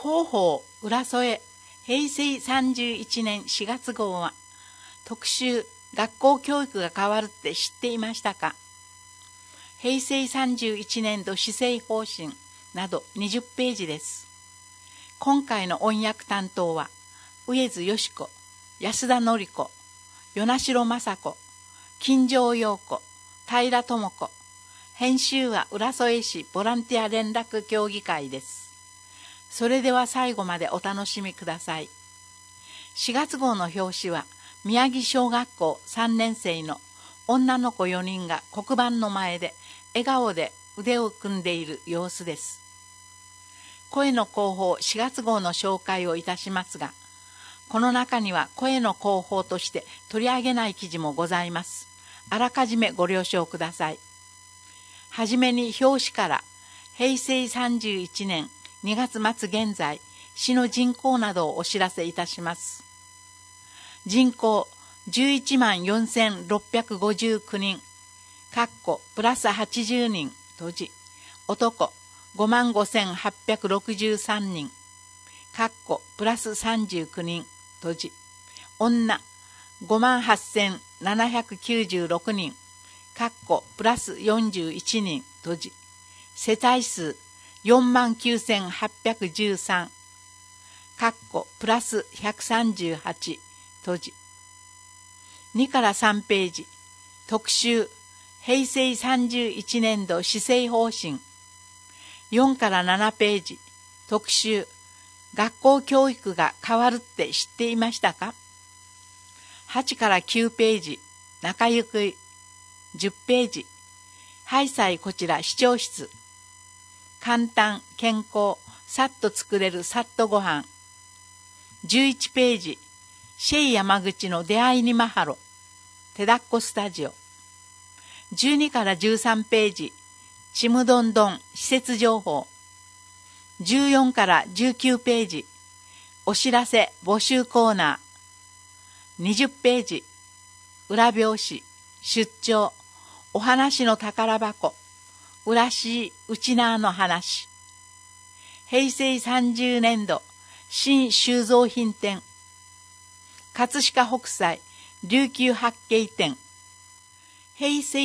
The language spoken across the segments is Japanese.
広報浦添平成31年4月号は特集学校教育が変わるって知っていましたか。平成31年度施政方針など20ページです。今回の音訳担当は上津よし子、安田典子、与那城雅子、金城陽子、平智子。編集は浦添市ボランティア連絡協議会です。それでは最後までお楽しみください。4月号の表紙は宮城小学校3年生の女の子4人が黒板の前で笑顔で腕を組んでいる様子です。声の広報4月号の紹介をいたしますが、この中には声の広報として取り上げない記事もございます。あらかじめご了承ください。はじめに表紙から平成31年2月末現在市の人口などをお知らせいたします。人口11万4659人、プラス80人、閉じ。男5万5863人、プラス39人、閉じ。女5万8796人、プラス41人、閉じ。世帯数4万9813、プラス138、閉じ。2から3ページ、特集、平成31年度施政方針。4から7ページ、特集、学校教育が変わるって知っていましたか。8から9ページ、中行く10ページ、ハイサイこちら視聴室。簡単、健康、さっと作れるさっとご飯。11ページ、シェイ山口の出会いにマハロ。手だっこスタジオ。12から13ページ、ちむどんどん施設情報。14から19ページ、お知らせ募集コーナー。20ページ、裏表紙、出張、お話の宝箱、うらしいうちなーの話。平成30年度、新収蔵品展。葛飾北斎、琉球八景展。平成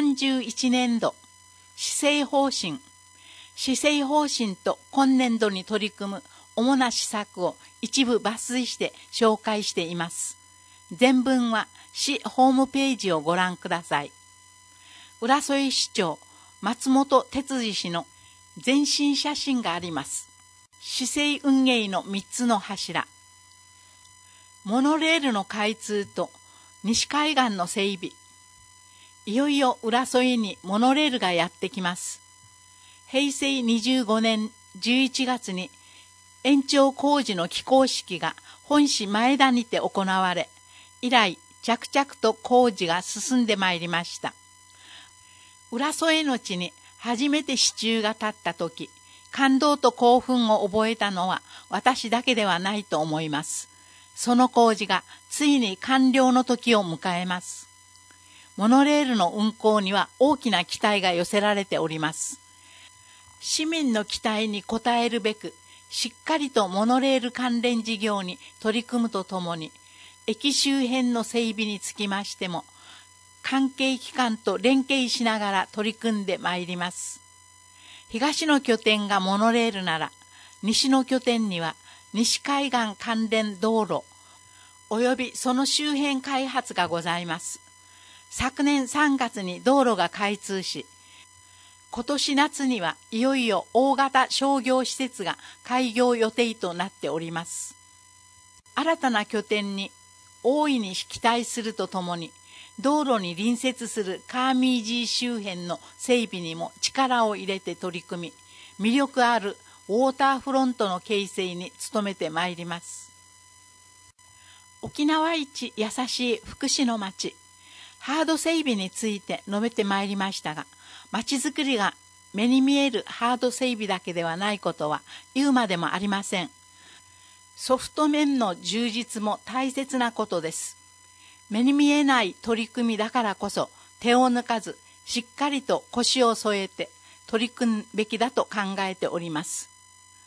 31年度、施政方針。施政方針と今年度に取り組む主な施策を一部抜粋して紹介しています。全文は市ホームページをご覧ください。浦添市長松本哲司氏の全身写真があります。市政運営の3つの柱。モノレールの開通と西海岸の整備。いよいよ浦添にモノレールがやってきます。平成25年11月に延長工事の起工式が本市前田にて行われ、以来着々と工事が進んでまいりました。浦添の地に初めて支柱が立った時、感動と興奮を覚えたのは私だけではないと思います。その工事がついに完了の時を迎えます。モノレールの運行には大きな期待が寄せられております。市民の期待に応えるべく、しっかりとモノレール関連事業に取り組むとともに、駅周辺の整備につきましても、関係機関と連携しながら取り組んでまいります。東の拠点がモノレールなら、西の拠点には西海岸関連道路、およびその周辺開発がございます。昨年3月に道路が開通し、今年夏にはいよいよ大型商業施設が開業予定となっております。新たな拠点に大いに期待するとともに、道路に隣接するカーミージー周辺の整備にも力を入れて取り組み、魅力あるウォーターフロントの形成に努めてまいります。沖縄一優しい福祉の町、ハード整備について述べてまいりましたが、町づくりが目に見えるハード整備だけではないことは言うまでもありません。ソフト面の充実も大切なことです。目に見えない取り組みだからこそ手を抜かず、しっかりと腰を添えて取り組むべきだと考えております。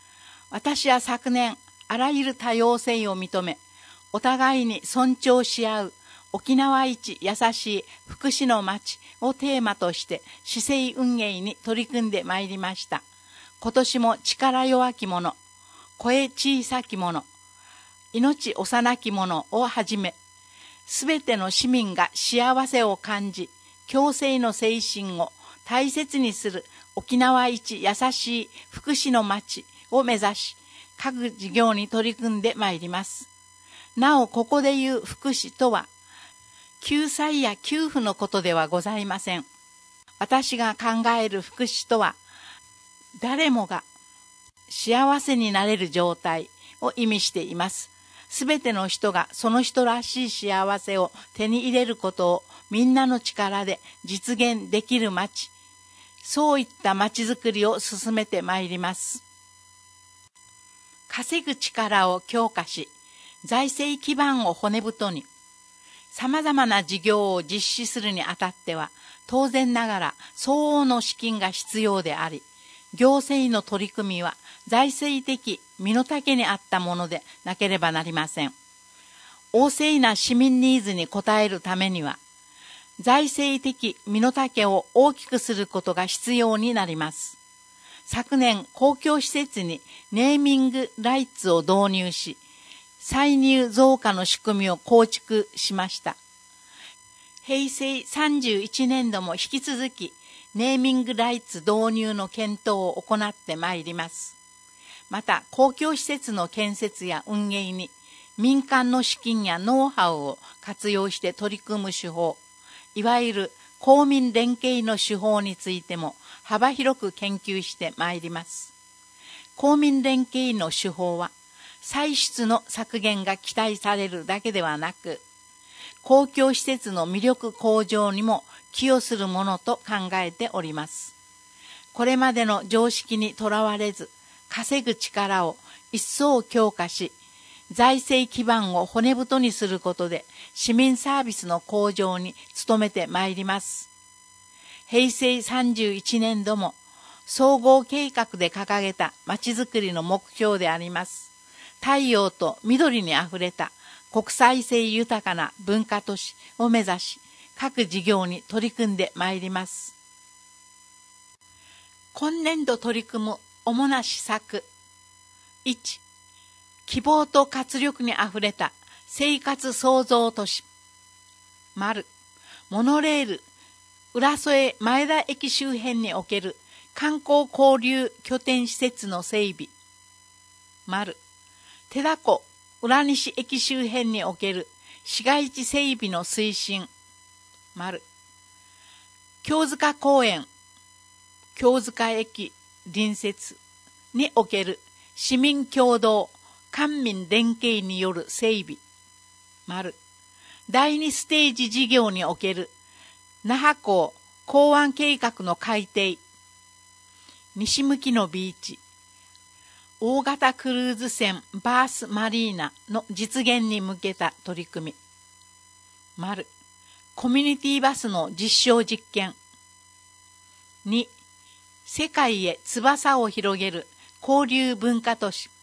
私は昨年、あらゆる多様性を認め、お互いに尊重し合う沖縄一優しい福祉の街をテーマとして市政運営に取り組んでまいりました。今年も力弱き者、声小さき者、命幼き者をはじめ、すべての市民が幸せを感じ、共生の精神を大切にする沖縄一優しい福祉の街を目指し、各事業に取り組んでまいります。なお、ここでいう福祉とは、救済や給付のことではございません。私が考える福祉とは、誰もが幸せになれる状態を意味しています。すべての人がその人らしい幸せを手に入れることをみんなの力で実現できる街、そういった街づくりを進めてまいります。稼ぐ力を強化し、財政基盤を骨太に、様々な事業を実施するにあたっては、当然ながら相応の資金が必要であり、行政の取り組みは財政的身の丈に合ったものでなければなりません。旺盛な市民ニーズに応えるためには、財政的身の丈を大きくすることが必要になります。昨年、公共施設にネーミングライツを導入し、歳入増加の仕組みを構築しました。平成31年度も引き続き、ネーミングライツ導入の検討を行ってまいります。また、公共施設の建設や運営に民間の資金やノウハウを活用して取り組む手法、いわゆる公民連携の手法についても幅広く研究してまいります。公民連携の手法は、歳出の削減が期待されるだけではなく、公共施設の魅力向上にも寄与するものと考えております。これまでの常識にとらわれず、稼ぐ力を一層強化し、財政基盤を骨太にすることで市民サービスの向上に努めてまいります。平成31年度も総合計画で掲げたまちづくりの目標であります。太陽と緑にあふれた国際性豊かな文化都市を目指し、各事業に取り組んでまいります。今年度取り組む主な施策。1、希望と活力にあふれた生活創造都市。モノレール、浦添前田駅周辺における観光交流拠点施設の整備。寺子、浦西駅周辺における市街地整備の推進。京塚公園、京塚駅隣接における市民共同官民連携による整備。第2ステージ事業における那覇港港湾計画の改定。西向きのビーチ、大型クルーズ船バースマリーナの実現に向けた取り組み。コミュニティバスの実証実験。2、世界へ翼を広げる交流文化都市。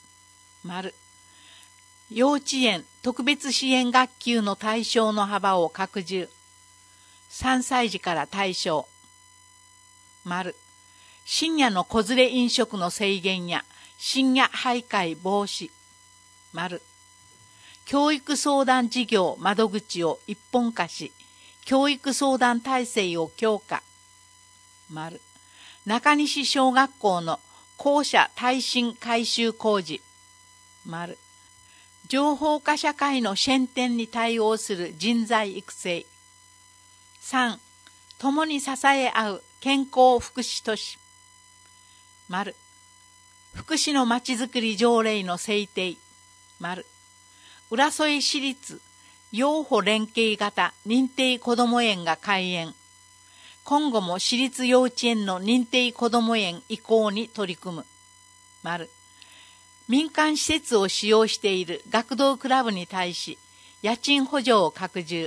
幼稚園特別支援学級の対象の幅を拡充。3歳児から対象。深夜の子連れ飲食の制限や深夜徘徊防止。教育相談事業窓口を一本化し、教育相談体制を強化。中西小学校の校舎耐震改修工事。情報化社会の進展に対応する人材育成。3、共に支え合う健康福祉都市。福祉のまちづくり条例の制定。浦添市立養護連携型認定こども園が開園。今後も私立幼稚園の認定こども園移行に取り組む。民間施設を使用している学童クラブに対し、家賃補助を拡充。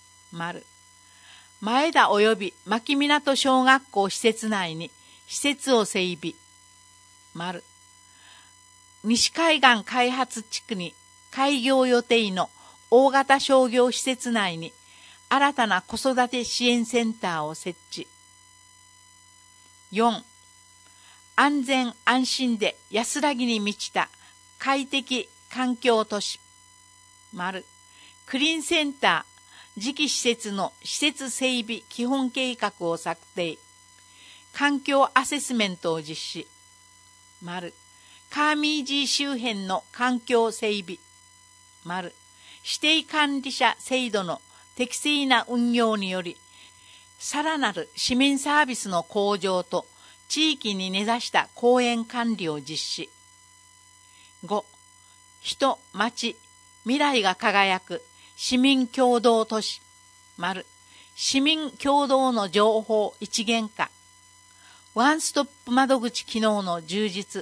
前田及び牧港小学校施設内に施設を整備。 西海岸開発地区に開業予定の大型商業施設内に新たな子育て支援センターを設置。4. 安全安心で安らぎに満ちた快適環境都市。クリーンセンター次期施設の施設整備基本計画を策定。環境アセスメントを実施。カーミージー周辺の環境整備。指定管理者制度の適正な運用により、さらなる市民サービスの向上と地域に根ざした公園管理を実施。5. 人、町、未来が輝く市民共同都市。市民共同の情報一元化。ワンストップ窓口機能の充実。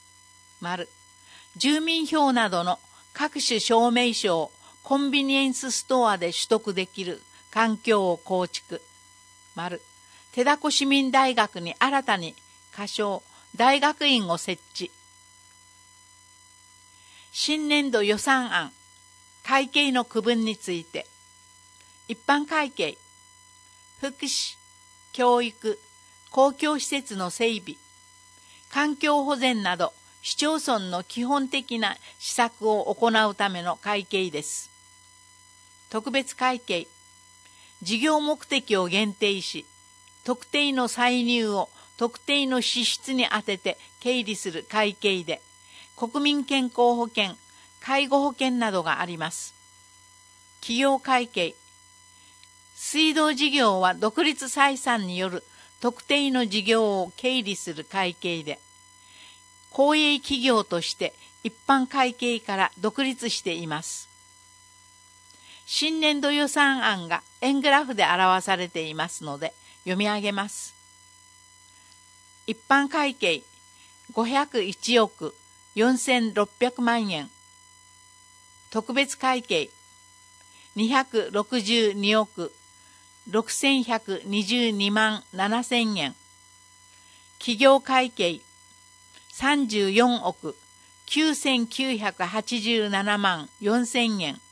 住民票などの各種証明書をコンビニエンスストアで取得できる環境を構築。手だこ市民大学に新たに仮称大学院を設置。新年度予算案、会計の区分について、一般会計、福祉、教育、公共施設の整備、環境保全など市町村の基本的な施策を行うための会計です。特別会計、事業目的を限定し、特定の歳入を特定の支出に充てて経理する会計で、国民健康保険、介護保険などがあります。企業会計、水道事業は独立採算による特定の事業を経理する会計で、公営企業として一般会計から独立しています。新年度予算案が円グラフで表されていますので読み上げます。一般会計501億4600万円。特別会計262億6122万7000円。企業会計34億9987万4000円。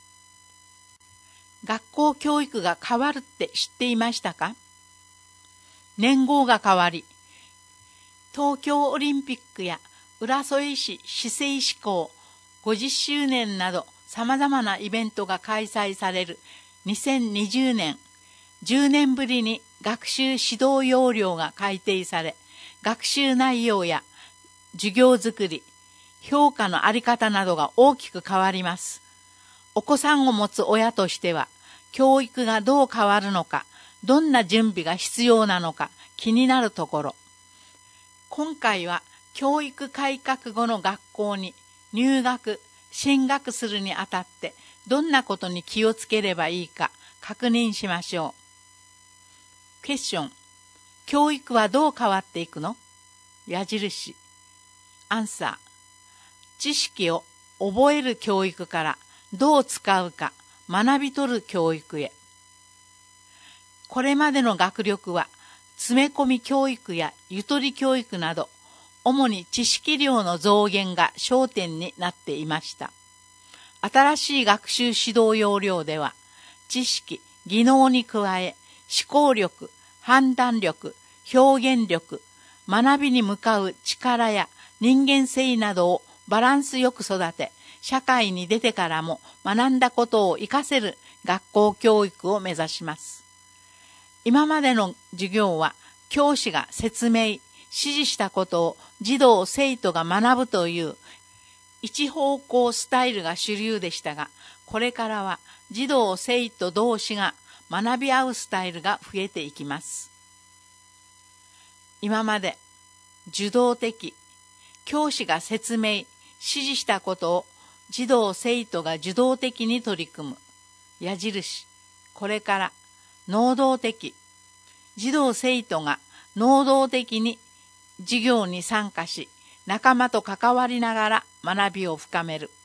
学校教育が変わるって知っていましたか？年号が変わり、東京オリンピックや浦添市市制施行50周年など様々なイベントが開催される2020年、10年ぶりに学習指導要領が改定され、学習内容や授業づくり、評価のあり方などが大きく変わります。お子さんを持つ親としては、教育がどう変わるのか、どんな準備が必要なのか気になるところ。今回は教育改革後の学校に入学、進学するにあたってどんなことに気をつければいいか確認しましょう。クエスチョン。教育はどう変わっていくの？矢印。アンサー。知識を覚える教育からどう使うか学び取る教育へ。これまでの学力は詰め込み教育やゆとり教育など主に知識量の増減が焦点になっていました。新しい学習指導要領では知識、技能に加え思考力、判断力、表現力、学びに向かう力や人間性などをバランスよく育て、社会に出てからも学んだことを活かせる学校教育を目指します。今までの授業は教師が説明、指示したことを児童生徒が学ぶという一方向スタイルが主流でしたが、これからは児童生徒同士が学び合うスタイルが増えていきます。今まで受動的、教師が説明、指示したことを児童生徒が受動的に取り組む。矢印。これから能動的、児童生徒が能動的に授業に参加し、仲間と関わりながら学びを深める。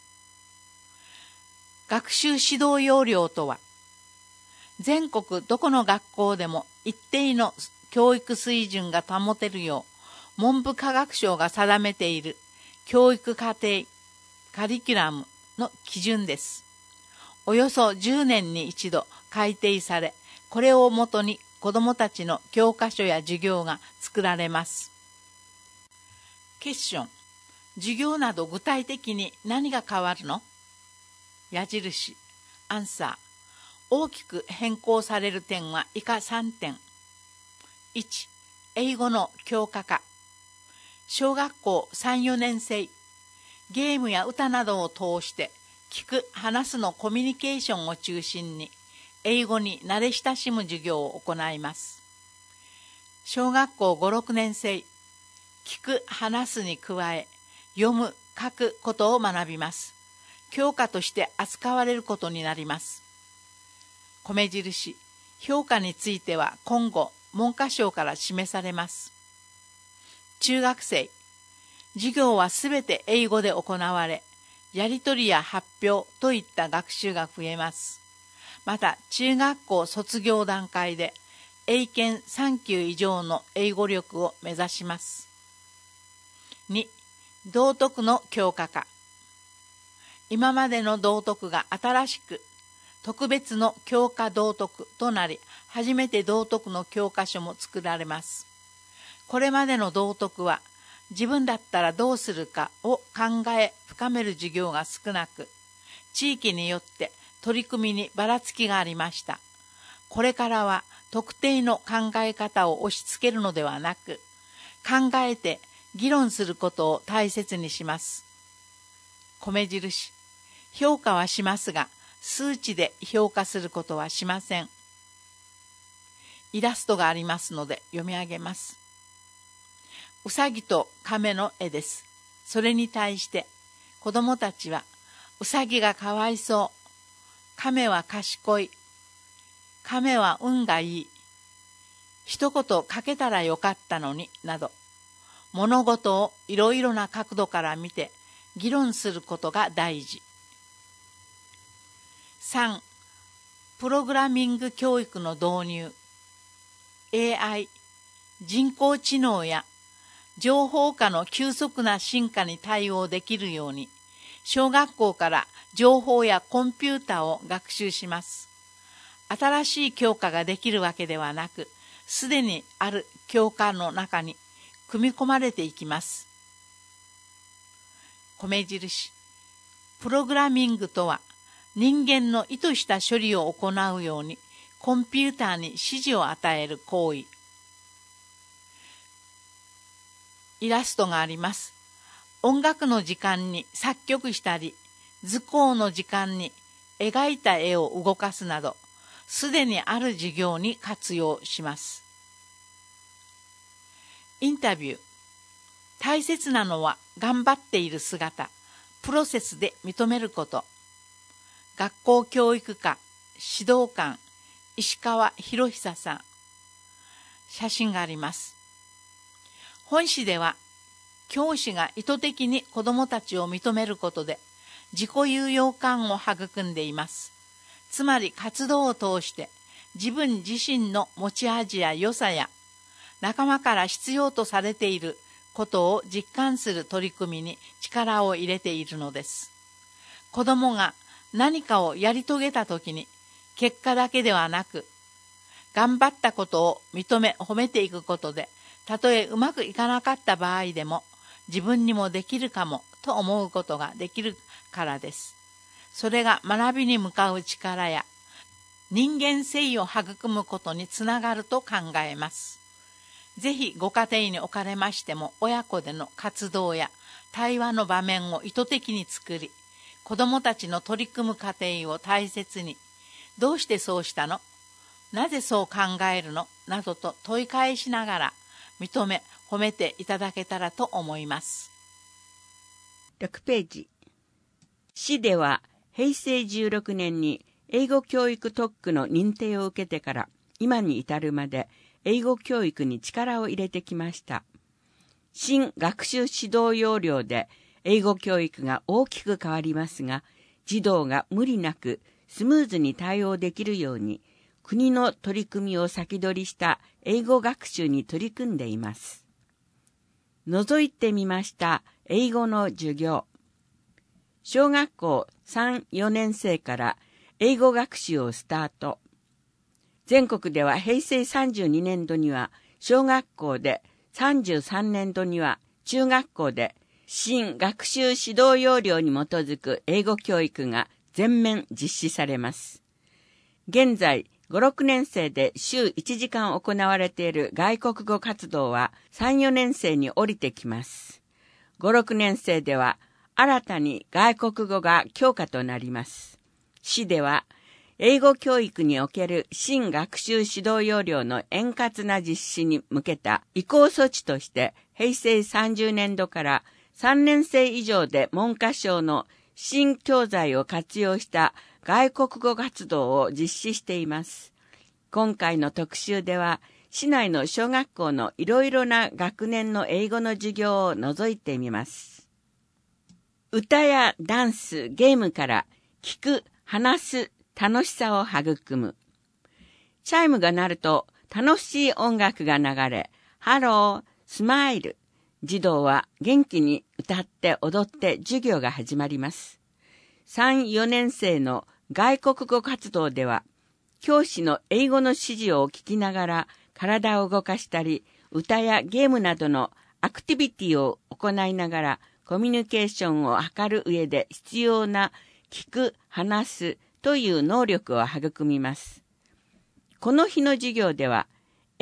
学習指導要領とは、全国どこの学校でも一定の教育水準が保てるよう、文部科学省が定めている教育課程カリキュラムの基準です。およそ10年に一度改定され、これをもとに子どもたちの教科書や授業が作られます。クエスチョン。授業など具体的に何が変わるの？矢印。アンサー。大きく変更される点は以下3点。1、英語の教科化。小学校3、4年生。ゲームや歌などを通して聞く、話すのコミュニケーションを中心に英語に慣れ親しむ授業を行います。小学校5、6年生。聞く、話すに加え読む、書くことを学びます。教科として扱われることになります。米印。評価については今後文科省から示されます。中学生。授業はすべて英語で行われ、やり取りや発表といった学習が増えます。また、中学校卒業段階で、英検3級以上の英語力を目指します。2、道徳の教科化。今までの道徳が新しく、特別の教科道徳となり、初めて道徳の教科書も作られます。これまでの道徳は、自分だったらどうするかを考え深める授業が少なく、地域によって取り組みにばらつきがありました。これからは特定の考え方を押し付けるのではなく、考えて議論することを大切にします。米印。評価はしますが、数値で評価することはしません。イラストがありますので読み上げます。うさぎと亀の絵です。それに対して子供たちは、うさぎがかわいそう、亀は賢い、亀は運がいい、一言かけたらよかったのに、など、物事をいろいろな角度から見て議論することが大事。3、プログラミング教育の導入。AI、人工知能や情報化の急速な進化に対応できるように、小学校から情報やコンピュータを学習します。新しい教科ができるわけではなく、すでにある教科の中に組み込まれていきます。米印。プログラミングとは、人間の意図した処理を行うように、コンピューターに指示を与える行為。イラストがあります。音楽の時間に作曲したり、図工の時間に描いた絵を動かすなど、すでにある授業に活用します。インタビュー。大切なのは頑張っている姿、プロセスで認めること。学校教育科指導官石川博久さん。写真があります。本誌では、教師が意図的に子どもたちを認めることで自己有用感を育んでいます。つまり活動を通して自分自身の持ち味や良さや仲間から必要とされていることを実感する取り組みに力を入れているのです。子どもが何かをやり遂げたときに結果だけではなく、頑張ったことを認め褒めていくことで、たとえうまくいかなかった場合でも自分にもできるかもと思うことができるからです。それが学びに向かう力や人間性を育むことにつながると考えます。ぜひご家庭におかれましても親子での活動や対話の場面を意図的に作り、子どもたちの取り組む過程を大切に、どうしてそうしたの？なぜそう考えるの？などと問い返しながら認め褒めていただけたらと思います。 6ページ。市では平成16年に英語教育特区の認定を受けてから今に至るまで英語教育に力を入れてきました。新学習指導要領で英語教育が大きく変わりますが、児童が無理なくスムーズに対応できるように国の取り組みを先取りした英語学習に取り組んでいます。覗いてみました英語の授業。小学校3、4年生から英語学習をスタート。全国では平成32年度には小学校で、33年度には中学校で新学習指導要領に基づく英語教育が全面実施されます。現在、5、6年生で週1時間行われている外国語活動は3、4年生に降りてきます。5、6年生では新たに外国語が教科となります。市では、英語教育における新学習指導要領の円滑な実施に向けた移行措置として、平成30年度から3年生以上で文科省の新教材を活用した外国語活動を実施しています。今回の特集では、市内の小学校のいろいろな学年の英語の授業を覗いてみます。歌やダンス、ゲームから聞く、話す、楽しさを育む。チャイムが鳴ると楽しい音楽が流れ、ハロー、スマイル。児童は元気に歌って踊って授業が始まります。3、4年生の外国語活動では、教師の英語の指示を聞きながら体を動かしたり、歌やゲームなどのアクティビティを行いながらコミュニケーションを図る上で必要な聞く、話すという能力を育みます。この日の授業では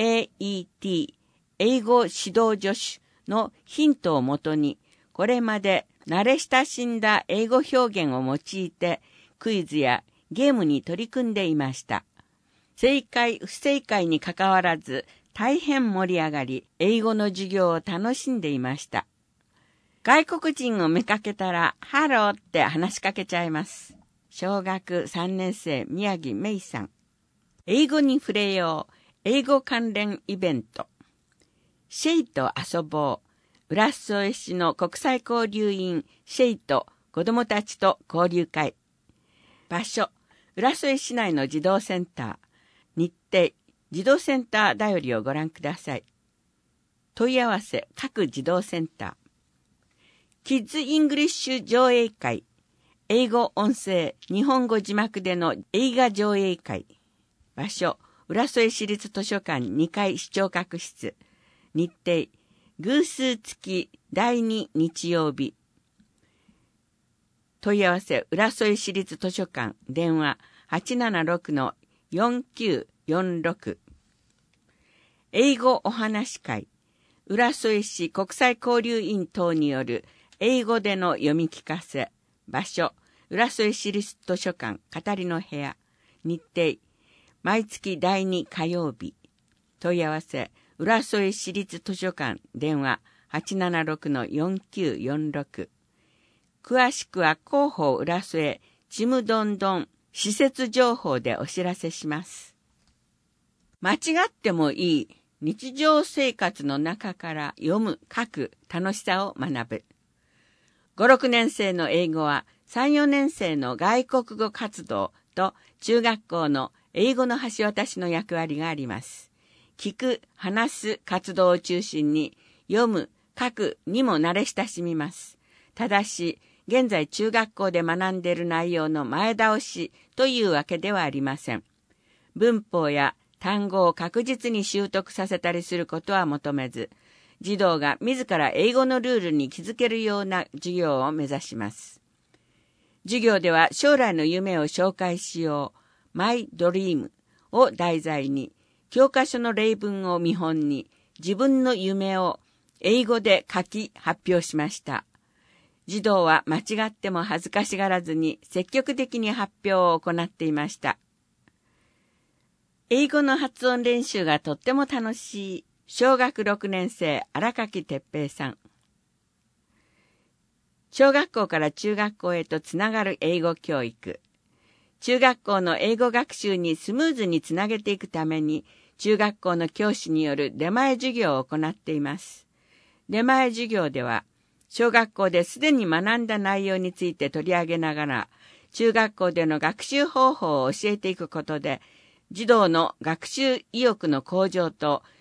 AET、英語指導助手のヒントをもとに、これまで慣れ親しんだ英語表現を用いてクイズやゲームに取り組んでいました。正解、不正解にかかわらず大変盛り上がり、英語の授業を楽しんでいました。外国人を見かけたらハローって話しかけちゃいます。小学3年生宮城芽衣さん。英語に触れよう。英語関連イベント。シェイと遊ぼう。浦添市の国際交流員シェイと子どもたちと交流会。場所、浦添市内の児童センター。日程、児童センターだよりをご覧ください。問い合わせ、各児童センター。キッズイングリッシュ上映会。英語音声、日本語字幕での映画上映会。場所、浦添市立図書館2階視聴覚室。日程、偶数月第2日曜日。問い合わせ、浦添市立図書館、電話 876-4946。英語お話会。浦添市国際交流員等による英語での読み聞かせ。場所、浦添市立図書館語りの部屋。日程、毎月第2火曜日。問い合わせ、浦添市立図書館電話 876-4946。詳しくは広報浦添ちむどんどん施設情報でお知らせします。間違ってもいい日常生活の中から読む、書く楽しさを学ぶ。5、6年生の英語は3、4年生の外国語活動と中学校の英語の橋渡しの役割があります。聞く、話す活動を中心に読む、書くにも慣れ親しみます。ただし、現在中学校で学んでいる内容の前倒しというわけではありません。文法や単語を確実に習得させたりすることは求めず、児童が自ら英語のルールに気づけるような授業を目指します。授業では将来の夢を紹介しよう、My Dream を題材に、教科書の例文を見本に、自分の夢を英語で書き発表しました。児童は間違っても恥ずかしがらずに積極的に発表を行っていました。英語の発音練習がとっても楽しい小学6年生荒垣哲平さん。小学校から中学校へとつながる英語教育。中学校の英語学習にスムーズにつなげていくために、中学校の教師による出前授業を行っています。出前授業では、小学校ですでに学んだ内容について取り上げながら、中学校での学習方法を教えていくことで、児童の学習意欲の向上と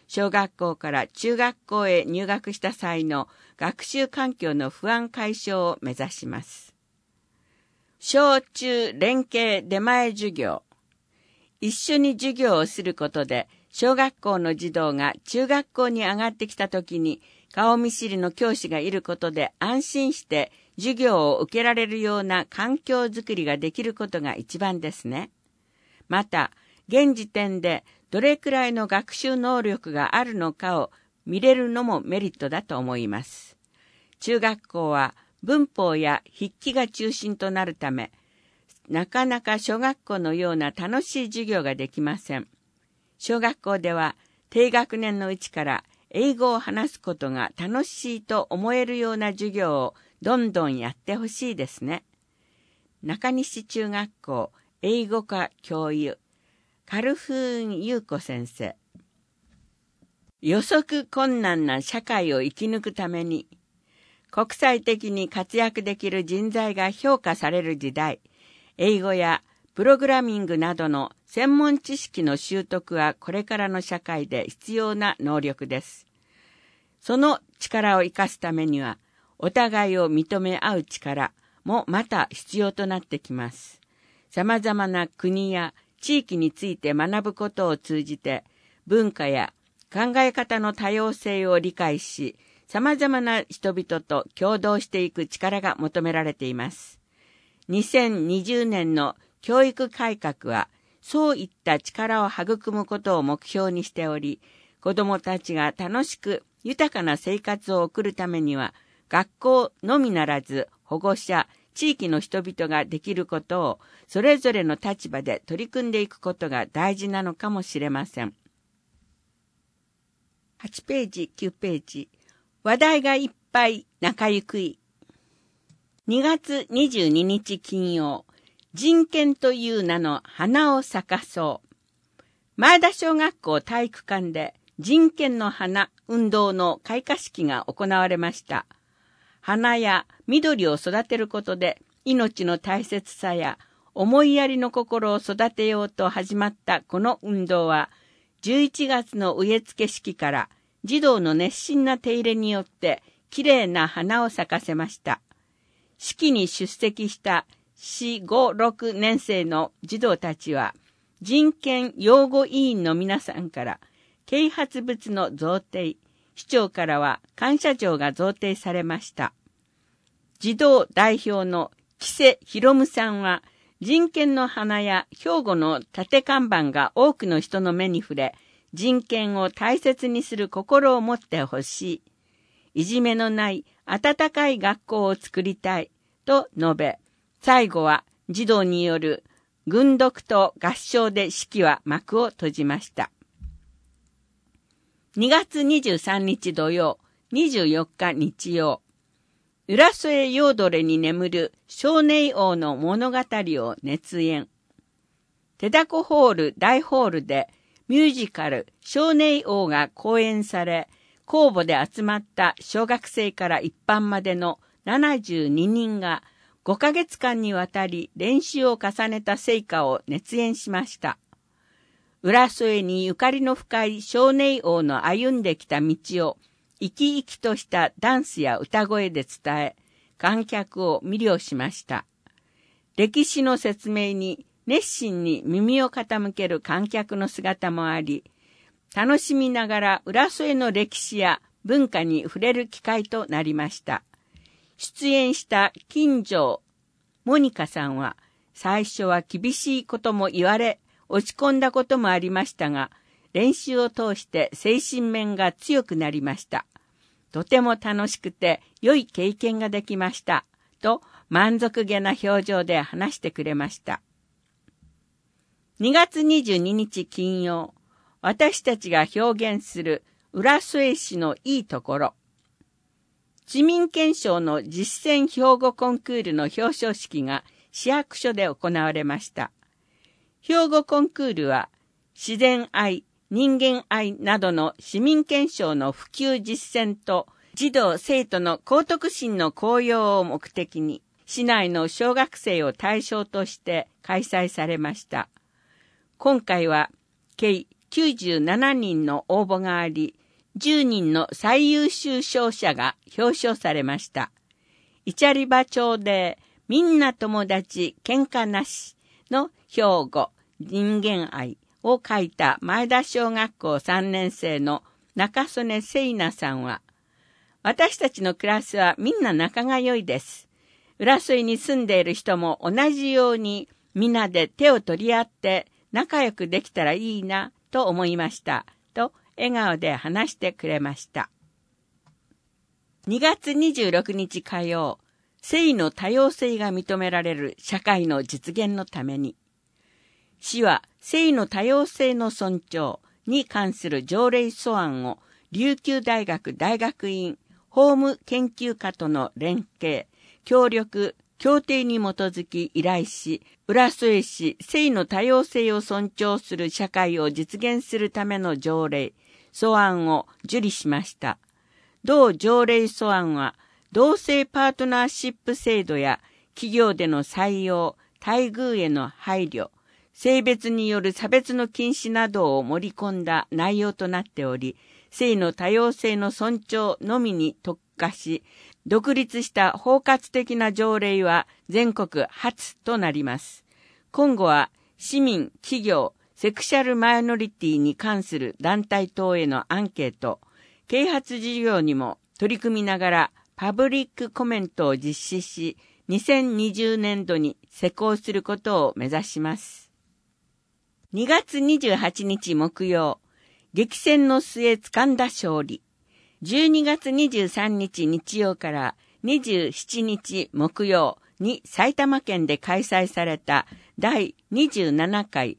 小学校から中学校へ入学した際の学習環境の不安解消を目指します。小中連携出前授業。一緒に授業をすることで、小学校の児童が中学校に上がってきたときに、顔見知りの教師がいることで安心して授業を受けられるような環境づくりができることが一番ですね。また、現時点でどれくらいの学習能力があるのかを見れるのもメリットだと思います。中学校は文法や筆記が中心となるため、なかなか小学校のような楽しい授業ができません。小学校では低学年のうちから英語を話すことが楽しいと思えるような授業をどんどんやってほしいですね。中西中学校英語科教諭カルフーン優子先生。予測困難な社会を生き抜くために、国際的に活躍できる人材が評価される時代、英語やプログラミングなどの専門知識の習得はこれからの社会で必要な能力です。その力を生かすためには、お互いを認め合う力もまた必要となってきます。様々な国や地域について学ぶことを通じて、文化や考え方の多様性を理解し、様々な人々と共同していく力が求められています。2020年の教育改革は、そういった力を育むことを目標にしており、子どもたちが楽しく豊かな生活を送るためには、学校のみならず保護者、地域の人々ができることをそれぞれの立場で取り組んでいくことが大事なのかもしれません。8ページ、9ページ。話題がいっぱい仲ゆくい。2月22日金曜、人権という名の花を咲かそう。前田小学校体育館で人権の花運動の開花式が行われました。花や緑を育てることで命の大切さや思いやりの心を育てようと始まったこの運動は、11月の植え付け式から児童の熱心な手入れによってきれいな花を咲かせました。式に出席した4、5、6年生の児童たちは、人権擁護委員の皆さんから啓発物の贈呈、市長からは感謝状が贈呈されました。児童代表の木瀬博夢さんは、人権の花や兵庫の縦看板が多くの人の目に触れ、人権を大切にする心を持ってほしい。いじめのない温かい学校を作りたいと述べ、最後は児童による軍読と合唱で式は幕を閉じました。2月23日土曜、24日日曜、浦添ヨードレに眠る少年王の物語を熱演。手だこホール大ホールでミュージカル少年王が公演され、公募で集まった小学生から一般までの72人が5ヶ月間にわたり練習を重ねた成果を熱演しました。浦添にゆかりの深い少年王の歩んできた道を生き生きとしたダンスや歌声で伝え、観客を魅了しました。歴史の説明に熱心に耳を傾ける観客の姿もあり、楽しみながら浦添の歴史や文化に触れる機会となりました。出演した金城モニカさんは、最初は厳しいことも言われ、落ち込んだこともありましたが、練習を通して精神面が強くなりました。とても楽しくて良い経験ができました。と満足げな表情で話してくれました。2月22日金曜、私たちが表現する浦添市のいいところ。市民憲章の実践標語コンクールの表彰式が市役所で行われました。標語コンクールは自然愛、人間愛などの市民憲章の普及実践と児童生徒の幸徳心の高揚を目的に市内の小学生を対象として開催されました。今回は慶 97人の応募があり、10人の最優秀賞者が表彰されました。イチャリバ町でみんな友達喧嘩なしの標語人間愛を書いた前田小学校3年生の中曽根聖奈さんは、私たちのクラスはみんな仲が良いです。浦添に住んでいる人も同じようにみんなで手を取り合って仲良くできたらいいなと思いましたと笑顔で話してくれました。2月26日火曜、性の多様性が認められる社会の実現のために、市は性の多様性の尊重に関する条例素案を琉球大学大学院法務研究科との連携、協力、協定に基づき依頼し、浦添市性の多様性を尊重する社会を実現するための条例、素案を受理しました。同条例素案は、同性パートナーシップ制度や企業での採用、待遇への配慮、性別による差別の禁止などを盛り込んだ内容となっており、性の多様性の尊重のみに特化し、独立した包括的な条例は全国初となります。今後は市民、企業、セクシャルマイノリティに関する団体等へのアンケート、啓発事業にも取り組みながらパブリックコメントを実施し、2020年度に施行することを目指します。2月28日木曜、激戦の末掴んだ勝利。12月23日日曜から27日木曜に埼玉県で開催された第27回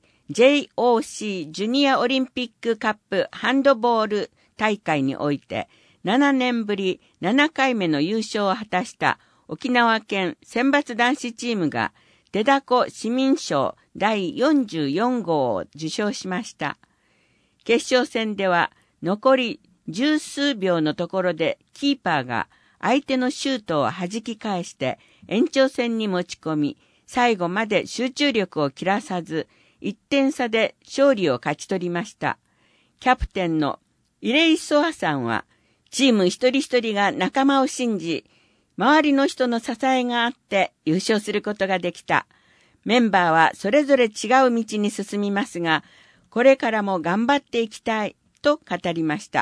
JOC ジュニアオリンピックカップハンドボール大会において7年ぶり7回目の優勝を果たした沖縄県選抜男子チームが手だこ市民賞第44号を受賞しました。決勝戦では残り十数秒のところでキーパーが相手のシュートを弾き返して延長戦に持ち込み、最後まで集中力を切らさず1点差で勝利を勝ち取りました。キャプテンのイレイソアさんは、チーム一人一人が仲間を信じ、周りの人の支えがあって優勝することができた。メンバーはそれぞれ違う道に進みますが、これからも頑張っていきたいと語りました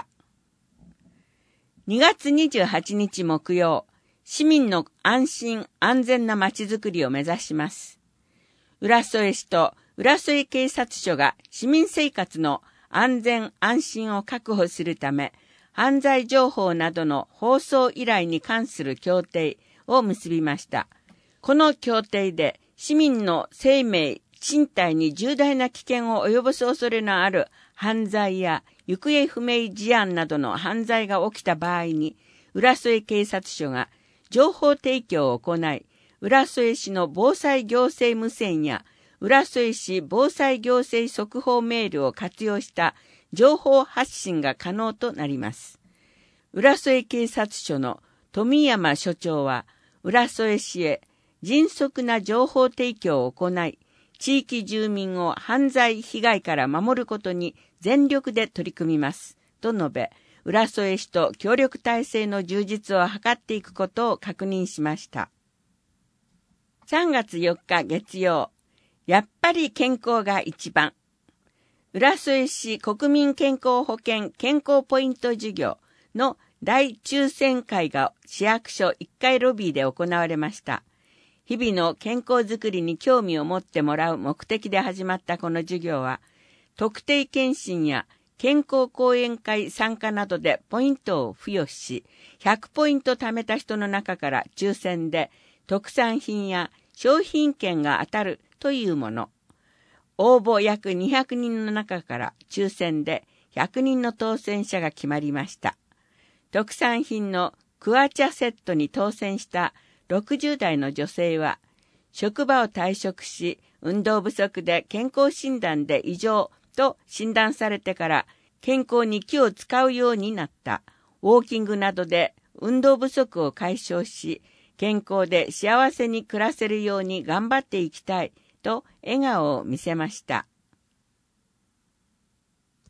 。2月28日木曜、市民の安心安全な街づくりを目指します。浦添市と浦添警察署が市民生活の安全安心を確保するため、犯罪情報などの放送依頼に関する協定を結びました。この協定で市民の生命、身体に重大な危険を及ぼす恐れのある犯罪や行方不明事案などの犯罪が起きた場合に、浦添警察署が情報提供を行い、浦添市の防災行政無線や浦添市防災行政速報メールを活用した情報発信が可能となります。浦添警察署の富山署長は、浦添市へ迅速な情報提供を行い、地域住民を犯罪被害から守ることに全力で取り組みます。と述べ、浦添市と協力体制の充実を図っていくことを確認しました。3月4日月曜、やっぱり健康が一番。浦添市国民健康保険健康ポイント事業の大抽選会が市役所1階ロビーで行われました。日々の健康づくりに興味を持ってもらう目的で始まったこの授業は、特定健診や健康講演会参加などでポイントを付与し、100ポイント貯めた人の中から抽選で特産品や商品券が当たるというもの。応募約200人の中から抽選で100人の当選者が決まりました。特産品のクワチャセットに当選した60代の女性は、職場を退職し、運動不足で健康診断で異常と診断されてから健康に気を使うようになった。ウォーキングなどで運動不足を解消し、健康で幸せに暮らせるように頑張っていきたいと笑顔を見せました。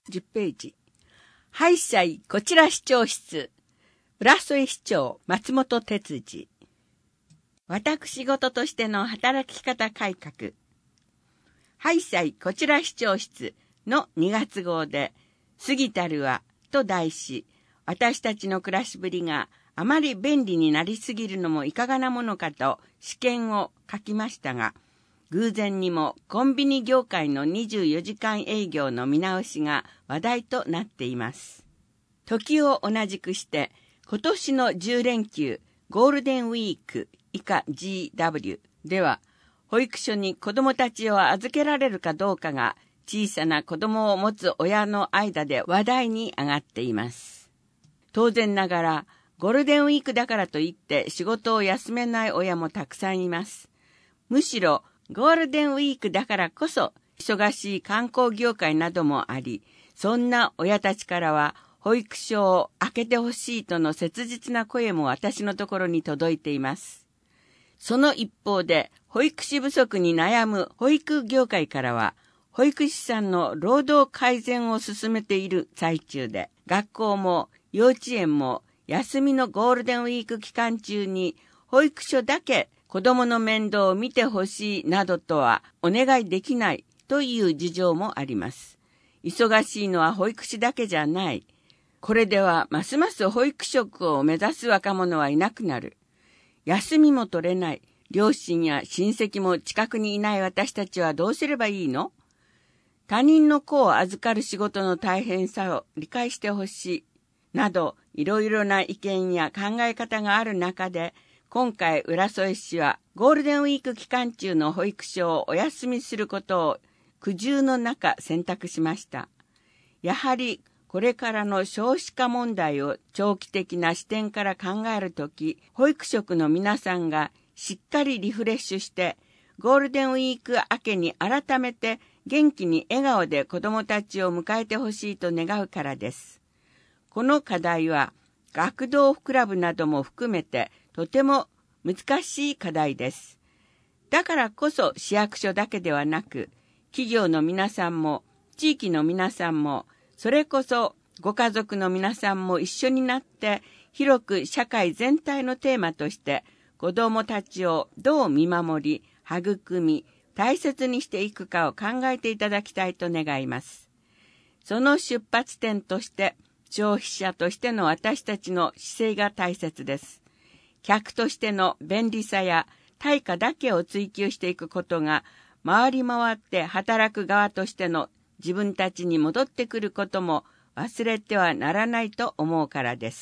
10ページ。ハイサイこちら市長室。浦添市長松本哲司。私事としての働き方改革。ハイサイこちら市長室の2月号で、過ぎたるはと題し、私たちの暮らしぶりがあまり便利になりすぎるのもいかがなものかと試験を書きましたが、偶然にもコンビニ業界の24時間営業の見直しが話題となっています。時を同じくして今年の10連休ゴールデンウィーク以下 GW では、保育所に子どもたちを預けられるかどうかが小さな子どもを持つ親の間で話題に上がっています。当然ながらゴールデンウィークだからといって仕事を休めない親もたくさんいます。むしろゴールデンウィークだからこそ忙しい観光業界などもあり、そんな親たちからは保育所を開けてほしいとの切実な声も私のところに届いています。その一方で保育士不足に悩む保育業界からは、保育士さんの労働改善を進めている最中で、学校も幼稚園も休みのゴールデンウィーク期間中に保育所だけ子供の面倒を見てほしいなどとはお願いできないという事情もあります。忙しいのは保育士だけじゃない。これではますます保育職を目指す若者はいなくなる。休みも取れない。両親や親戚も近くにいない私たちはどうすればいいの？他人の子を預かる仕事の大変さを理解してほしい。など、いろいろな意見や考え方がある中で、今回浦添市はゴールデンウィーク期間中の保育所をお休みすることを苦渋の中選択しました。やはりこれからの少子化問題を長期的な視点から考えるとき、保育職の皆さんがしっかりリフレッシュして、ゴールデンウィーク明けに改めて元気に笑顔で子どもたちを迎えてほしいと願うからです。この課題は学童クラブなども含めてとても難しい課題です。だからこそ市役所だけではなく、企業の皆さんも地域の皆さんも、それこそご家族の皆さんも一緒になって広く社会全体のテーマとして子どもたちをどう見守り、育み、大切にしていくかを考えていただきたいと願います。その出発点として消費者としての私たちの姿勢が大切です。客としての便利さや対価だけを追求していくことが回り回って働く側としての自分たちに戻ってくることも忘れてはならないと思うからです。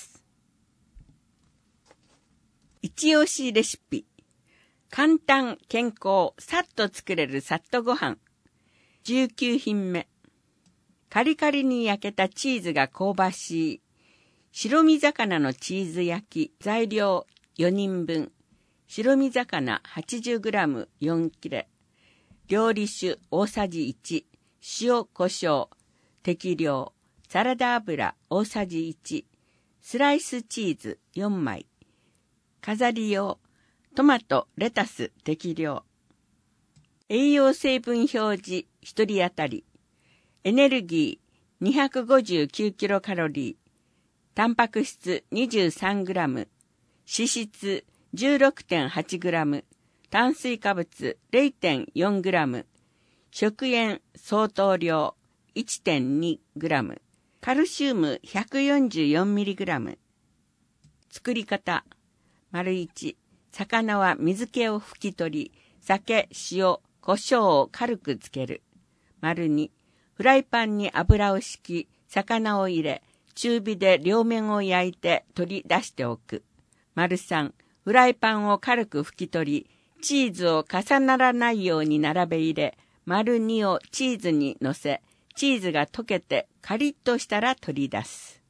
一押しレシピ。簡単、健康、さっと作れるさっとご飯。19品目。カリカリに焼けたチーズが香ばしい。白身魚のチーズ焼き。材料4人分。白身魚 80g 4切れ。料理酒大さじ1。塩、胡椒、適量、サラダ油大さじ1、スライスチーズ4枚、飾り用、トマト、レタス適量、栄養成分表示1人当たり、エネルギー259キロカロリー、タンパク質23グラム、脂質 16.8 グラム、炭水化物 0.4 グラム、食塩相当量 1.2 グラム、カルシウム144ミリグラム。作り方。1、魚は水気を拭き取り、酒、塩、胡椒を軽くつける。2、フライパンに油を敷き、魚を入れ、中火で両面を焼いて取り出しておく。3、フライパンを軽く拭き取り、チーズを重ならないように並べ入れ、2をチーズに乗せ、チーズが溶けてカリッとしたら取り出す。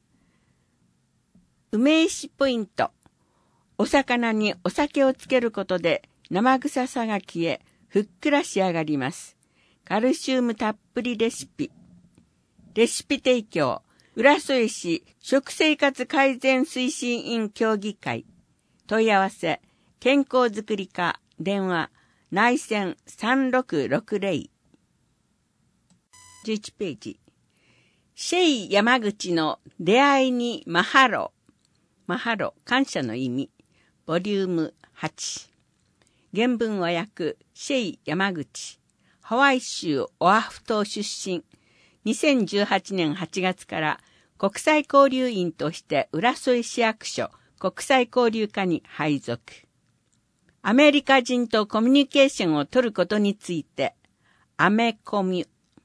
梅石ポイント。お魚にお酒をつけることで生臭さが消え、ふっくら仕上がります。カルシウムたっぷりレシピ。レシピ提供。浦添市食生活改善推進員協議会。問い合わせ。健康づくり課。電話。内線3660。11ページ。 シェイ山口の出会いにマハロ。マハロ、感謝の意味。ボリューム8。原文和訳、シェイ山口。ハワイ州オアフ島出身。2018年8月から国際交流員として浦添市役所国際交流課に配属。アメリカ人とコミュニケーションを取ることについて、アメコミュ。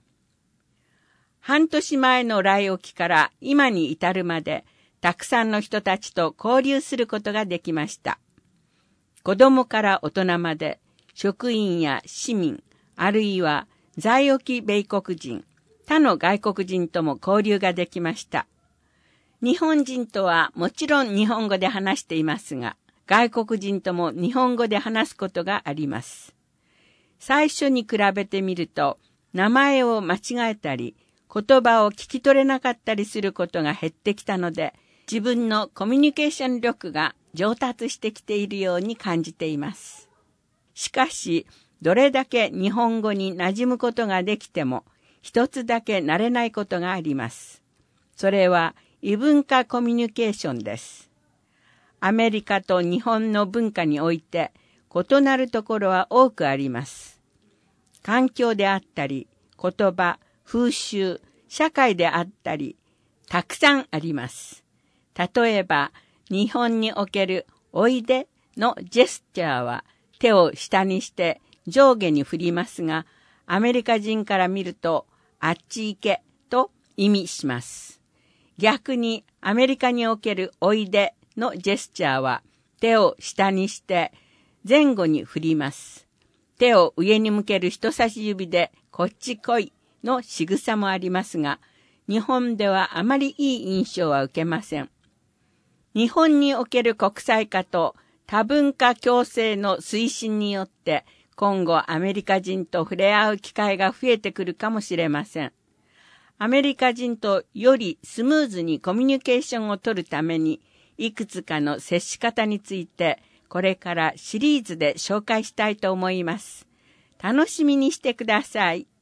半年前の来沖から今に至るまで、たくさんの人たちと交流することができました。子供から大人まで、職員や市民、あるいは在沖米国人、他の外国人とも交流ができました。日本人とはもちろん日本語で話していますが、外国人とも日本語で話すことがあります。最初に比べてみると、名前を間違えたり、言葉を聞き取れなかったりすることが減ってきたので、自分のコミュニケーション力が上達してきているように感じています。しかし、どれだけ日本語に馴染むことができても、一つだけ慣れないことがあります。それは異文化コミュニケーションです。アメリカと日本の文化において異なるところは多くあります。環境であったり、言葉、風習、社会であったり、たくさんあります。例えば、日本におけるおいでのジェスチャーは手を下にして上下に振りますが、アメリカ人から見るとあっち行けと意味します。逆にアメリカにおけるおいでのジェスチャーは手を下にして前後に振ります。手を上に向ける人差し指でこっち来いの仕草もありますが、日本ではあまりいい印象は受けません。日本における国際化と多文化共生の推進によって今後アメリカ人と触れ合う機会が増えてくるかもしれません。アメリカ人とよりスムーズにコミュニケーションを取るためにいくつかの接し方についてこれからシリーズで紹介したいと思います。楽しみにしてください。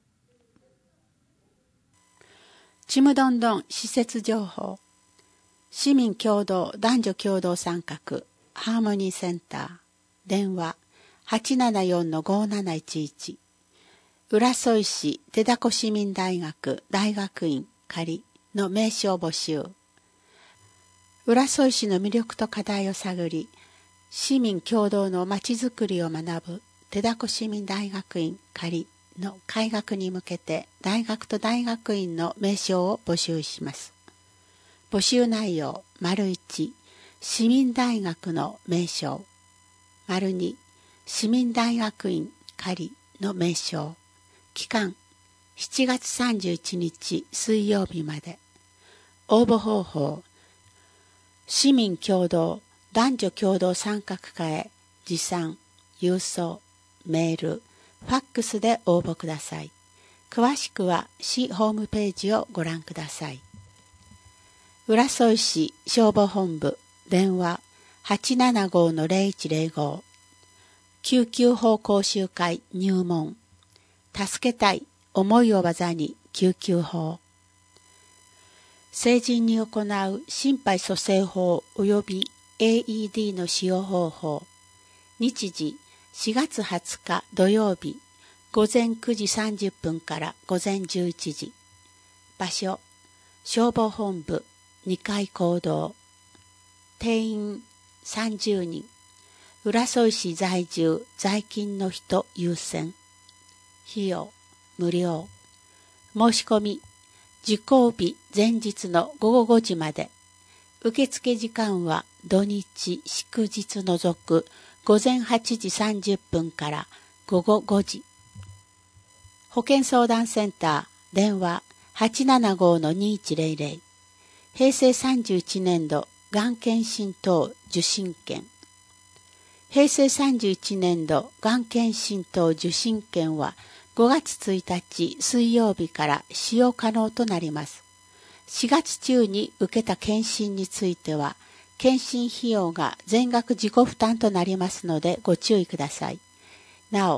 ちむどんどん施設情報。市民共同男女共同参画ハーモニーセンター電話 874-5711 浦添市手だこ市民大学大学院仮の名称募集。浦添市の魅力と課題を探り、市民共同のまちづくりを学ぶ手だこ市民大学院仮の開学に向けて大学と大学院の名称を募集します。募集内容 ① 市民大学の名称 ② 市民大学院仮の名称。期間7月31日水曜日まで。応募方法市民共同男女共同参画課へ持参、郵送、メール、ファックスで応募ください。詳しくは市ホームページをご覧ください。浦添市消防本部電話 875-0105 救急法講習会入門。助けたい思いを技に救急法。成人に行う心肺蘇生法及び AED の使用方法。日時4月20日土曜日午前9時30分から午前11時。場所消防本部2階講堂。定員30人。浦添市在住在勤の人優先。費用無料。申し込み受講日前日の午後5時まで。受付時間は土日祝日除く午前8時30分から午後5時。保健相談センター電話 875-2100 平成31年度がん検診等受診券。平成31年度がん検診等受診券は5月1日水曜日から使用可能となります。4月中に受けた検診については、検診費用が全額自己負担となりますのでご注意ください。なお、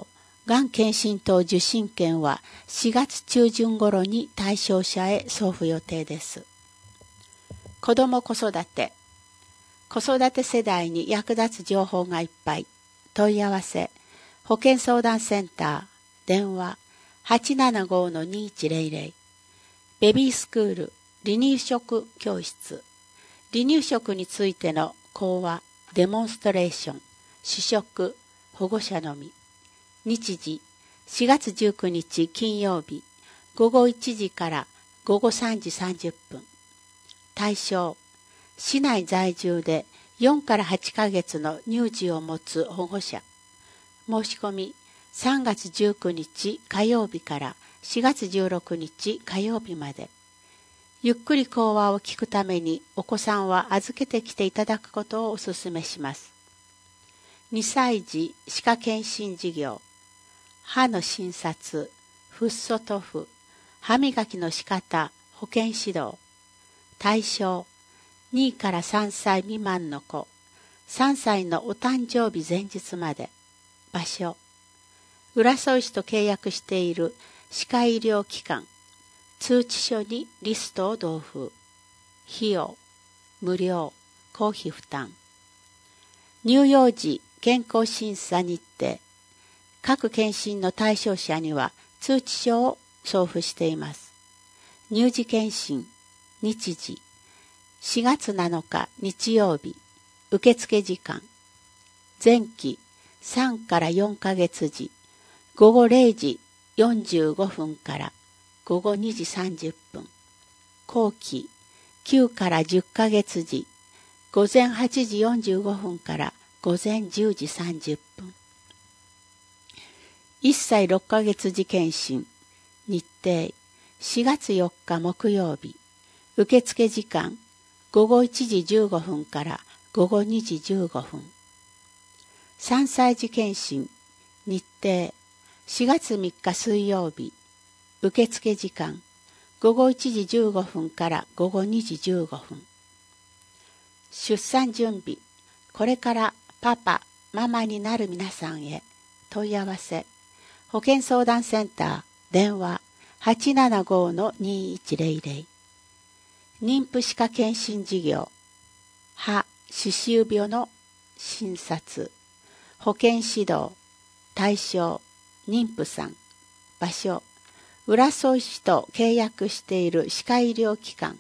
がん検診等受診券は4月中旬頃に対象者へ送付予定です。子ども子育て。子育て世代に役立つ情報がいっぱい。問い合わせ。保健相談センター。電話。875-2100。ベビースクール。離乳食教室。離乳食についての講話、デモンストレーション。試食。保護者のみ。日時。4月19日金曜日。午後1時から午後3時30分。対象。市内在住で4から8ヶ月の乳児を持つ保護者。申し込み3月19日火曜日から4月16日火曜日まで。ゆっくり講話を聞くためにお子さんは預けてきていただくことをお勧めします。2歳児歯科検診事業。歯の診察、フッ素塗布、歯磨きの仕方、保健指導。対象。2から3歳未満の子、3歳のお誕生日前日まで。場所。浦添市と契約している歯科医療機関。通知書にリストを同封。費用。無料。公費負担。乳幼児健康審査日程。各検診の対象者には通知書を送付しています。乳児検診。日時。4月7日日曜日。受付時間。前期3から4ヶ月時。午後0時45分から午後2時30分。後期9から10ヶ月時。午前8時45分から午前10時30分。1歳6ヶ月時検診。日程4月4日木曜日。受付時間午後1時15分から午後2時15分。3歳児検診。日程4月3日水曜日。受付時間午後1時15分から午後2時15分。出産準備。これからパパ、ママになる皆さんへ。問い合わせ。保健相談センター。電話 875-2100。妊婦歯科検診事業。歯・歯周病の診察。保健指導。対象。妊婦さん。場所。浦添市と契約している歯科医療機関。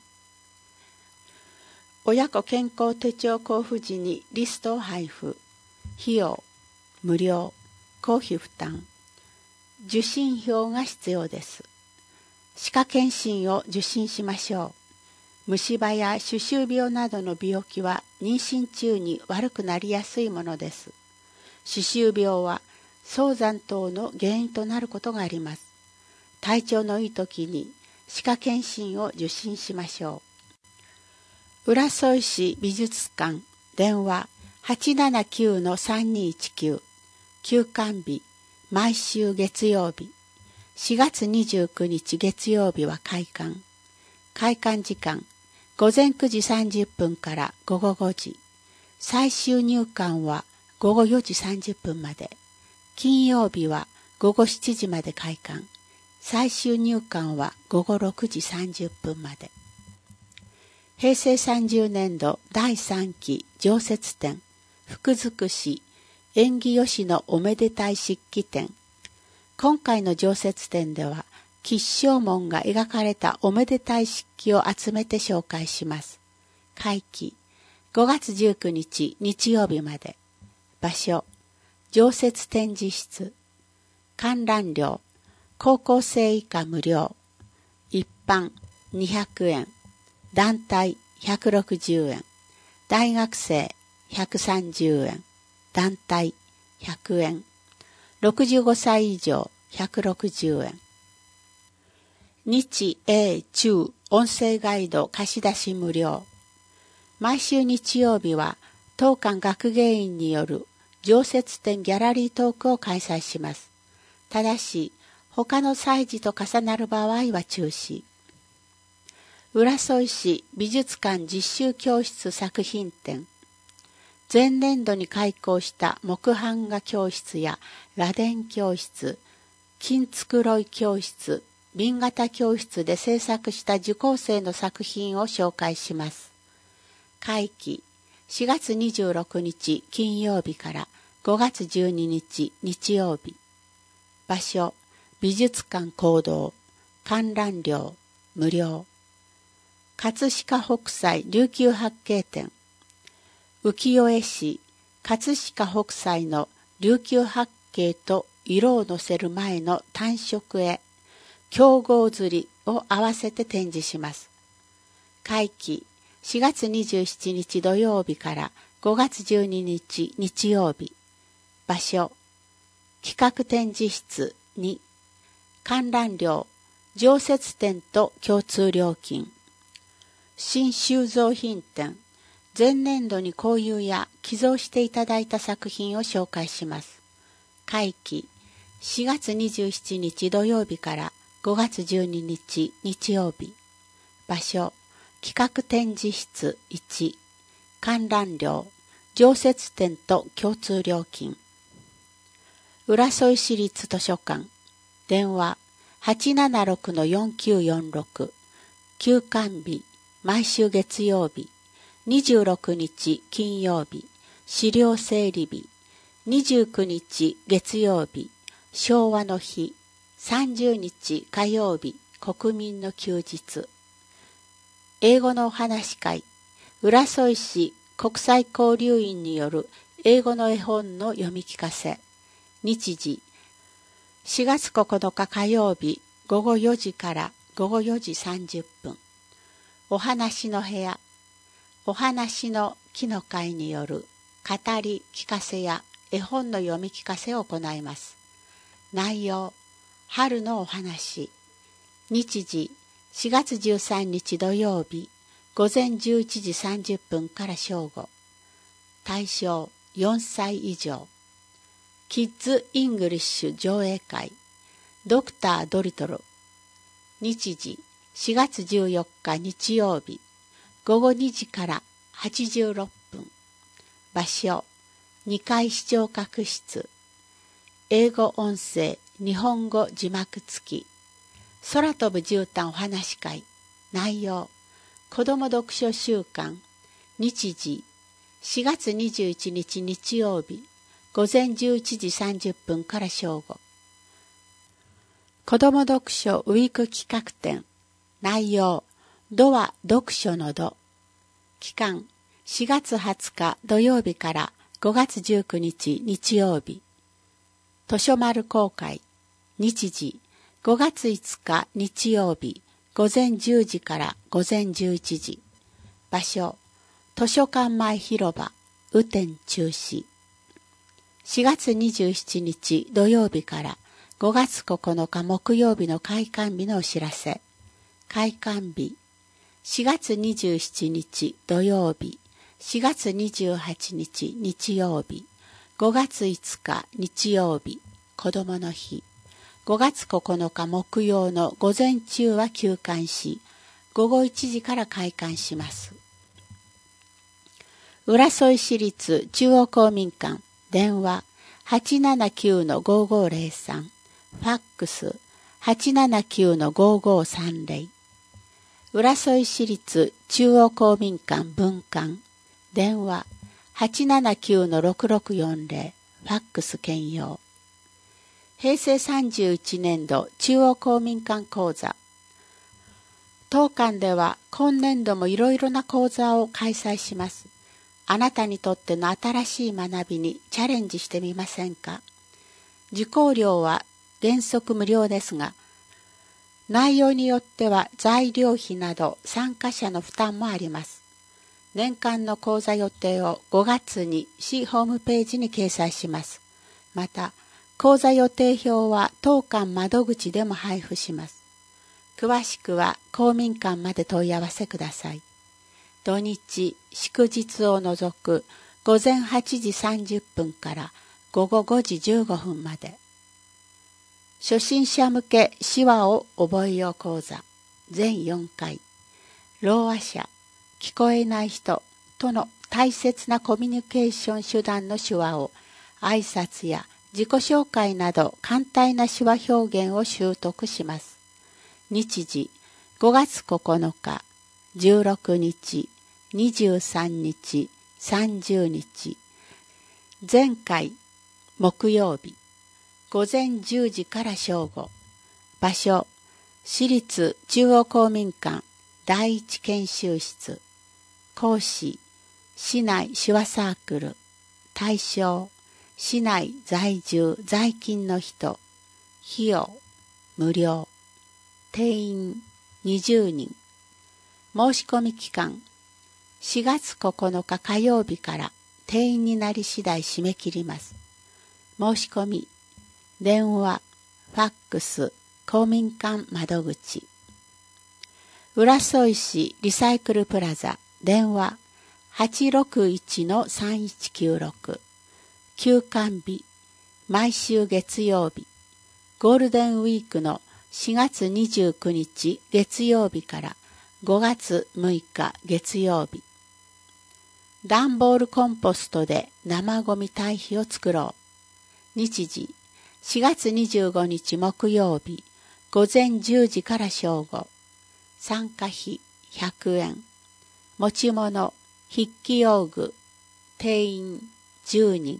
親子健康手帳交付時にリストを配布。費用。無料。公費負担。受診票が必要です。歯科検診を受診しましょう。虫歯や歯周病などの病気は妊娠中に悪くなりやすいものです。歯周病は早産等の原因となることがあります。体調のいい時に歯科検診を受診しましょう。浦添市美術館。電話 879-3219。休館日。毎週月曜日。4月29日月曜日は開館。開館時間。午前9時30分から午後5時。最終入館は午後4時30分まで。金曜日は午後7時まで開館。最終入館は午後6時30分まで。平成30年度第3期常設展。福づくし縁起よしのおめでたい漆器展。今回の常設展では、吉祥門が描かれたおめでたい漆器を集めて紹介します。会期、5月19日日曜日まで。場所、常設展示室。観覧料、高校生以下無料。一般200円。団体160円。大学生130円。団体100円。65歳以上160円。日英中音声ガイド貸し出し無料。毎週日曜日は当館学芸員による常設展ギャラリートークを開催します。ただし他の催事と重なる場合は中止。浦添市美術館実習教室作品展。 前年度に開校した木版画教室や螺鈿教室、金繕い教室、紅型教室で制作した受講生の作品を紹介します。会期4月26日金曜日から5月12日日曜日。場所美術館講堂、観覧料無料。葛飾北斎琉球八景展。浮世絵師葛飾北斎の琉球八景と色をのせる前の単色絵競合釣りを合わせて展示します。会期4月27日土曜日から5月12日日曜日。場所企画展示室2。観覧料常設展と共通料金。新収蔵品展。前年度に購入や寄贈していただいた作品を紹介します。会期4月27日土曜日から5月12日日曜日。場所企画展示室1。観覧料常設展と共通料金。浦添市立図書館。電話 876-4946。休館日毎週月曜日。26日金曜日資料整理日。29日月曜日昭和の日。30日火曜日国民の休日。英語のお話会。浦添市国際交流員による英語の絵本の読み聞かせ。日時4月9日火曜日午後4時から午後4時30分。お話の部屋。お話の木の会による語り聞かせや絵本の読み聞かせを行います。内容春のお話。日時4月13日土曜日午前11時30分から正午。対象4歳以上。キッズイングリッシュ上映会。ドクタードリトル。日時4月14日日曜日午後2時から86分。場所2階視聴覚室。英語音声日本語字幕付き。空飛ぶ絨毯お話会。内容子ども読書週間。日時4月21日日曜日午前11時30分から正午。子ども読書ウィーク企画展。内容ドは読書のド。期間4月20日土曜日から5月19日日曜日。図書丸公開。日時5月5日日曜日午前10時から午前11時。場所図書館前広場。雨天中止。4月27日土曜日から5月9日木曜日の開館日のお知らせ。開館日4月27日土曜日4月28日日曜日5月5日日曜日子どもの日5月9日木曜の午前中は休館し午後1時から開館します。浦添市立中央公民館。電話 879-5503。ファックス 879-5530。浦添市立中央公民館分館。電話 879-6640。ファックス兼用。平成31年度中央公民館講座。当館では今年度もいろいろな講座を開催します。あなたにとっての新しい学びにチャレンジしてみませんか。受講料は原則無料ですが、内容によっては材料費など参加者の負担もあります。年間の講座予定を5月に市ホームページに掲載します。また、講座予定表は当館窓口でも配布します。詳しくは公民館まで問い合わせください。土日、祝日を除く午前8時30分から午後5時15分まで。初心者向け手話を覚えよう講座全4回。ろうあ者、聞こえない人との大切なコミュニケーション手段の手話を挨拶や自己紹介など簡単な手話表現を習得します。日時5月9日、16日、23日、30日。前回木曜日、午前10時から正午。場所、私立中央公民館第一研修室。講師、市内手話サークル。対象、市内在住在勤の人。費用、無料。定員、20人。申し込み期間、4月9日火曜日から定員になり次第締め切ります。申し込み、電話、ファックス、公民館窓口。浦添市リサイクルプラザ、電話 861-3196。休館日、毎週月曜日。ゴールデンウィークの4月29日月曜日から5月6日月曜日。段ボールコンポストで生ゴミ堆肥を作ろう。日時、4月25日木曜日、午前10時から正午。参加費100円。持ち物、筆記用具。定員10人。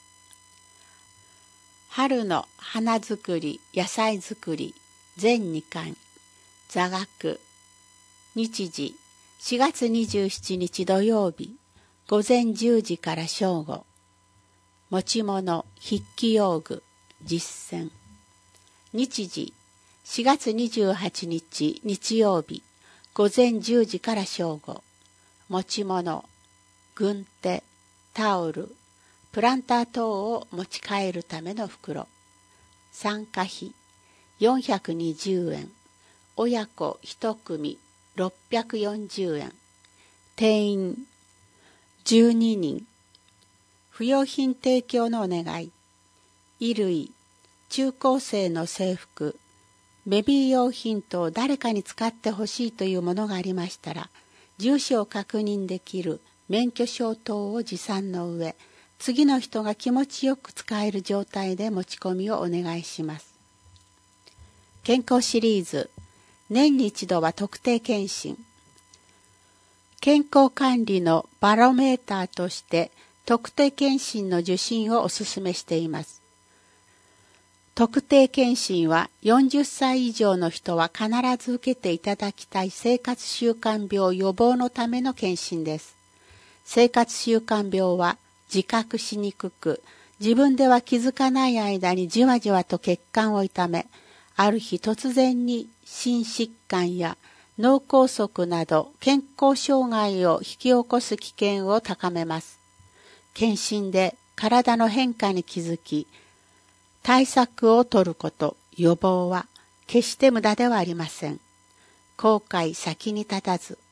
春の花作り、野菜作り、全2巻。座学。日時、4月27日土曜日、午前10時から正午。持ち物、筆記用具、実践。日時、4月28日日曜日、午前10時から正午。持ち物、軍手、タオル、プランター等を持ち帰るための袋。参加費、420円。親子1組、640円。定員、12人。不用品提供のお願い。衣類、中高生の制服、ベビー用品等誰かに使ってほしいというものがありましたら、住所を確認できる免許証等を持参の上、次の人が気持ちよく使える状態で持ち込みをお願いします。健康シリーズ、年に一度は特定健診。健康管理のバロメーターとして特定健診の受診をお勧めしています。特定健診は40歳以上の人は必ず受けていただきたい生活習慣病予防のための健診です。生活習慣病は自覚しにくく、自分では気づかない間にじわじわと血管を痛め、ある日突然に心疾患や脳梗塞など健康障害を引き起こす危険を高めます。検診で体の変化に気づき、対策を取ること、予防は決して無駄ではありません。後悔先に立たず。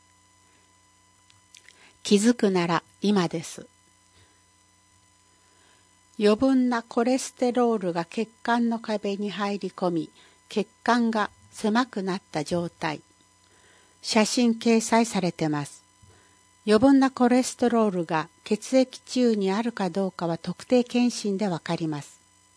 気づくなら今です。余分なコレステロールが血管の壁に入り込み、血管が狭くなった状態。写真掲載されてます。余分なコレステロールが血液中にあるかどうかは特定健診でわかります。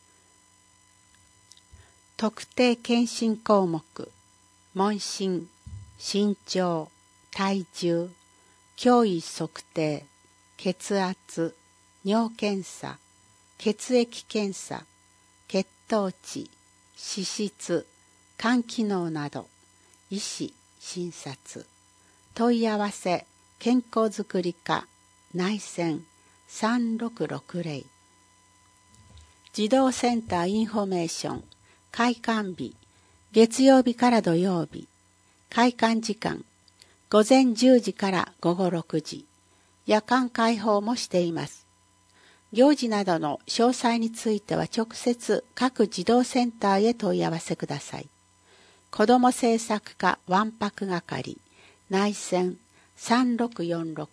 特定健診項目、問診、身長、体重、胸囲測定、血圧、尿検査、血液検査、血糖値、脂質、肝機能など、医師、診察、問い合わせ、健康づくり課、内線3660。児童センターインフォメーション、開館日、月曜日から土曜日。開館時間、午前10時から午後6時。夜間開放もしています。行事などの詳細については直接各児童センターへ問い合わせください。子ども政策課わんぱく係、内線3646。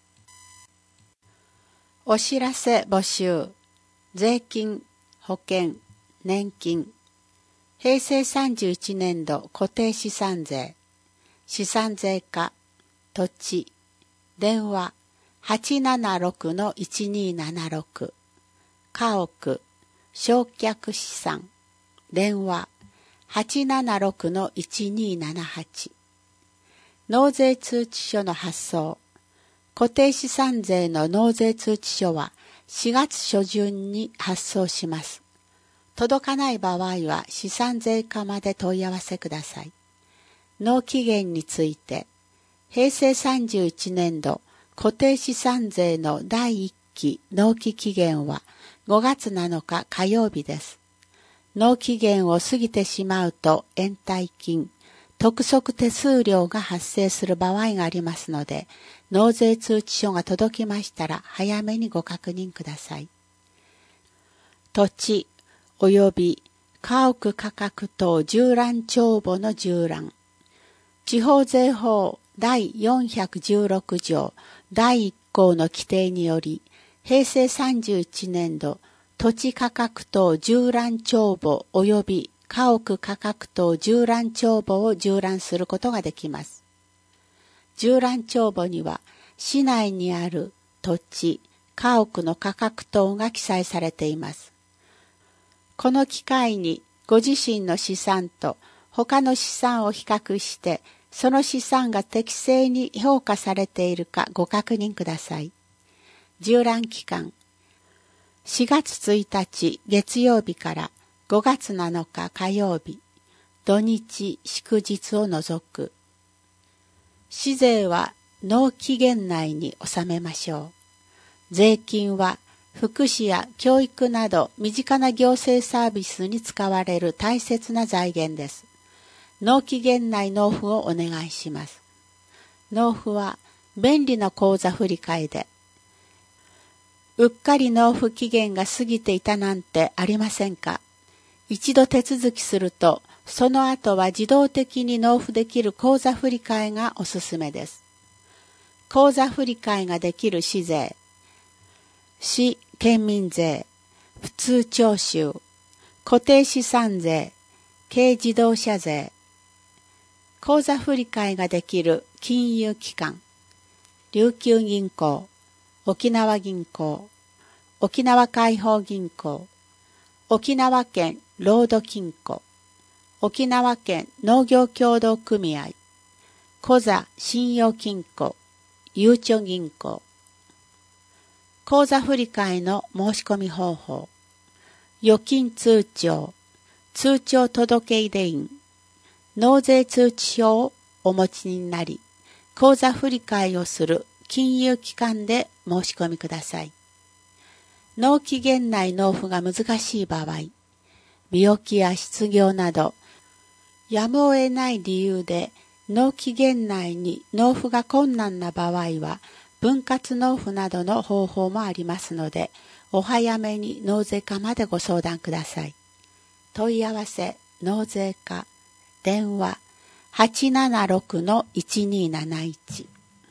お知らせ募集。税金、保険、年金。平成31年度固定資産税、資産税課、土地、電話 876-1276、家屋、償却資産、電話、876-1278。納税通知書の発送。固定資産税の納税通知書は4月初旬に発送します。届かない場合は資産税課まで問い合わせください。納期限について、平成31年度固定資産税の第1期納期期限は5月7日火曜日です。納期限を過ぎてしまうと延滞金、督促手数料が発生する場合がありますので、納税通知書が届きましたら早めにご確認ください。土地及び家屋価格等縦覧帳簿の縦覧。地方税法第416条第1項の規定により、平成31年度土地価格等縦覧帳簿及び家屋価格等縦覧帳簿を縦覧することができます。縦覧帳簿には市内にある土地、家屋の価格等が記載されています。この機会にご自身の資産と他の資産を比較して、その資産が適正に評価されているかご確認ください。縦覧期間4月1日月曜日から5月7日火曜日、土日祝日を除く。市税は納期限内に納めましょう。税金は福祉や教育など身近な行政サービスに使われる大切な財源です。納期限内納付をお願いします。納付は便利な口座振替で、うっかり納付期限が過ぎていたなんてありませんか？一度手続きすると、その後は自動的に納付できる口座振替がおすすめです。口座振替ができる市税、市県民税、普通徴収、固定資産税、軽自動車税、口座振替ができる金融機関、琉球銀行、沖縄銀行、沖縄解放銀行、沖縄県ロード金庫、沖縄県農業協同組合、コザ信用金庫、ゆうちょ銀行。口座振替の申し込み方法。預金通帳、通帳届出印、納税通知書をお持ちになり、口座振替をする金融機関で申し込みください。納期限内納付が難しい場合、病気や失業など、やむを得ない理由で納期限内に納付が困難な場合は、分割納付などの方法もありますので、お早めに納税課までご相談ください。問い合わせ納税課電話 876-1271。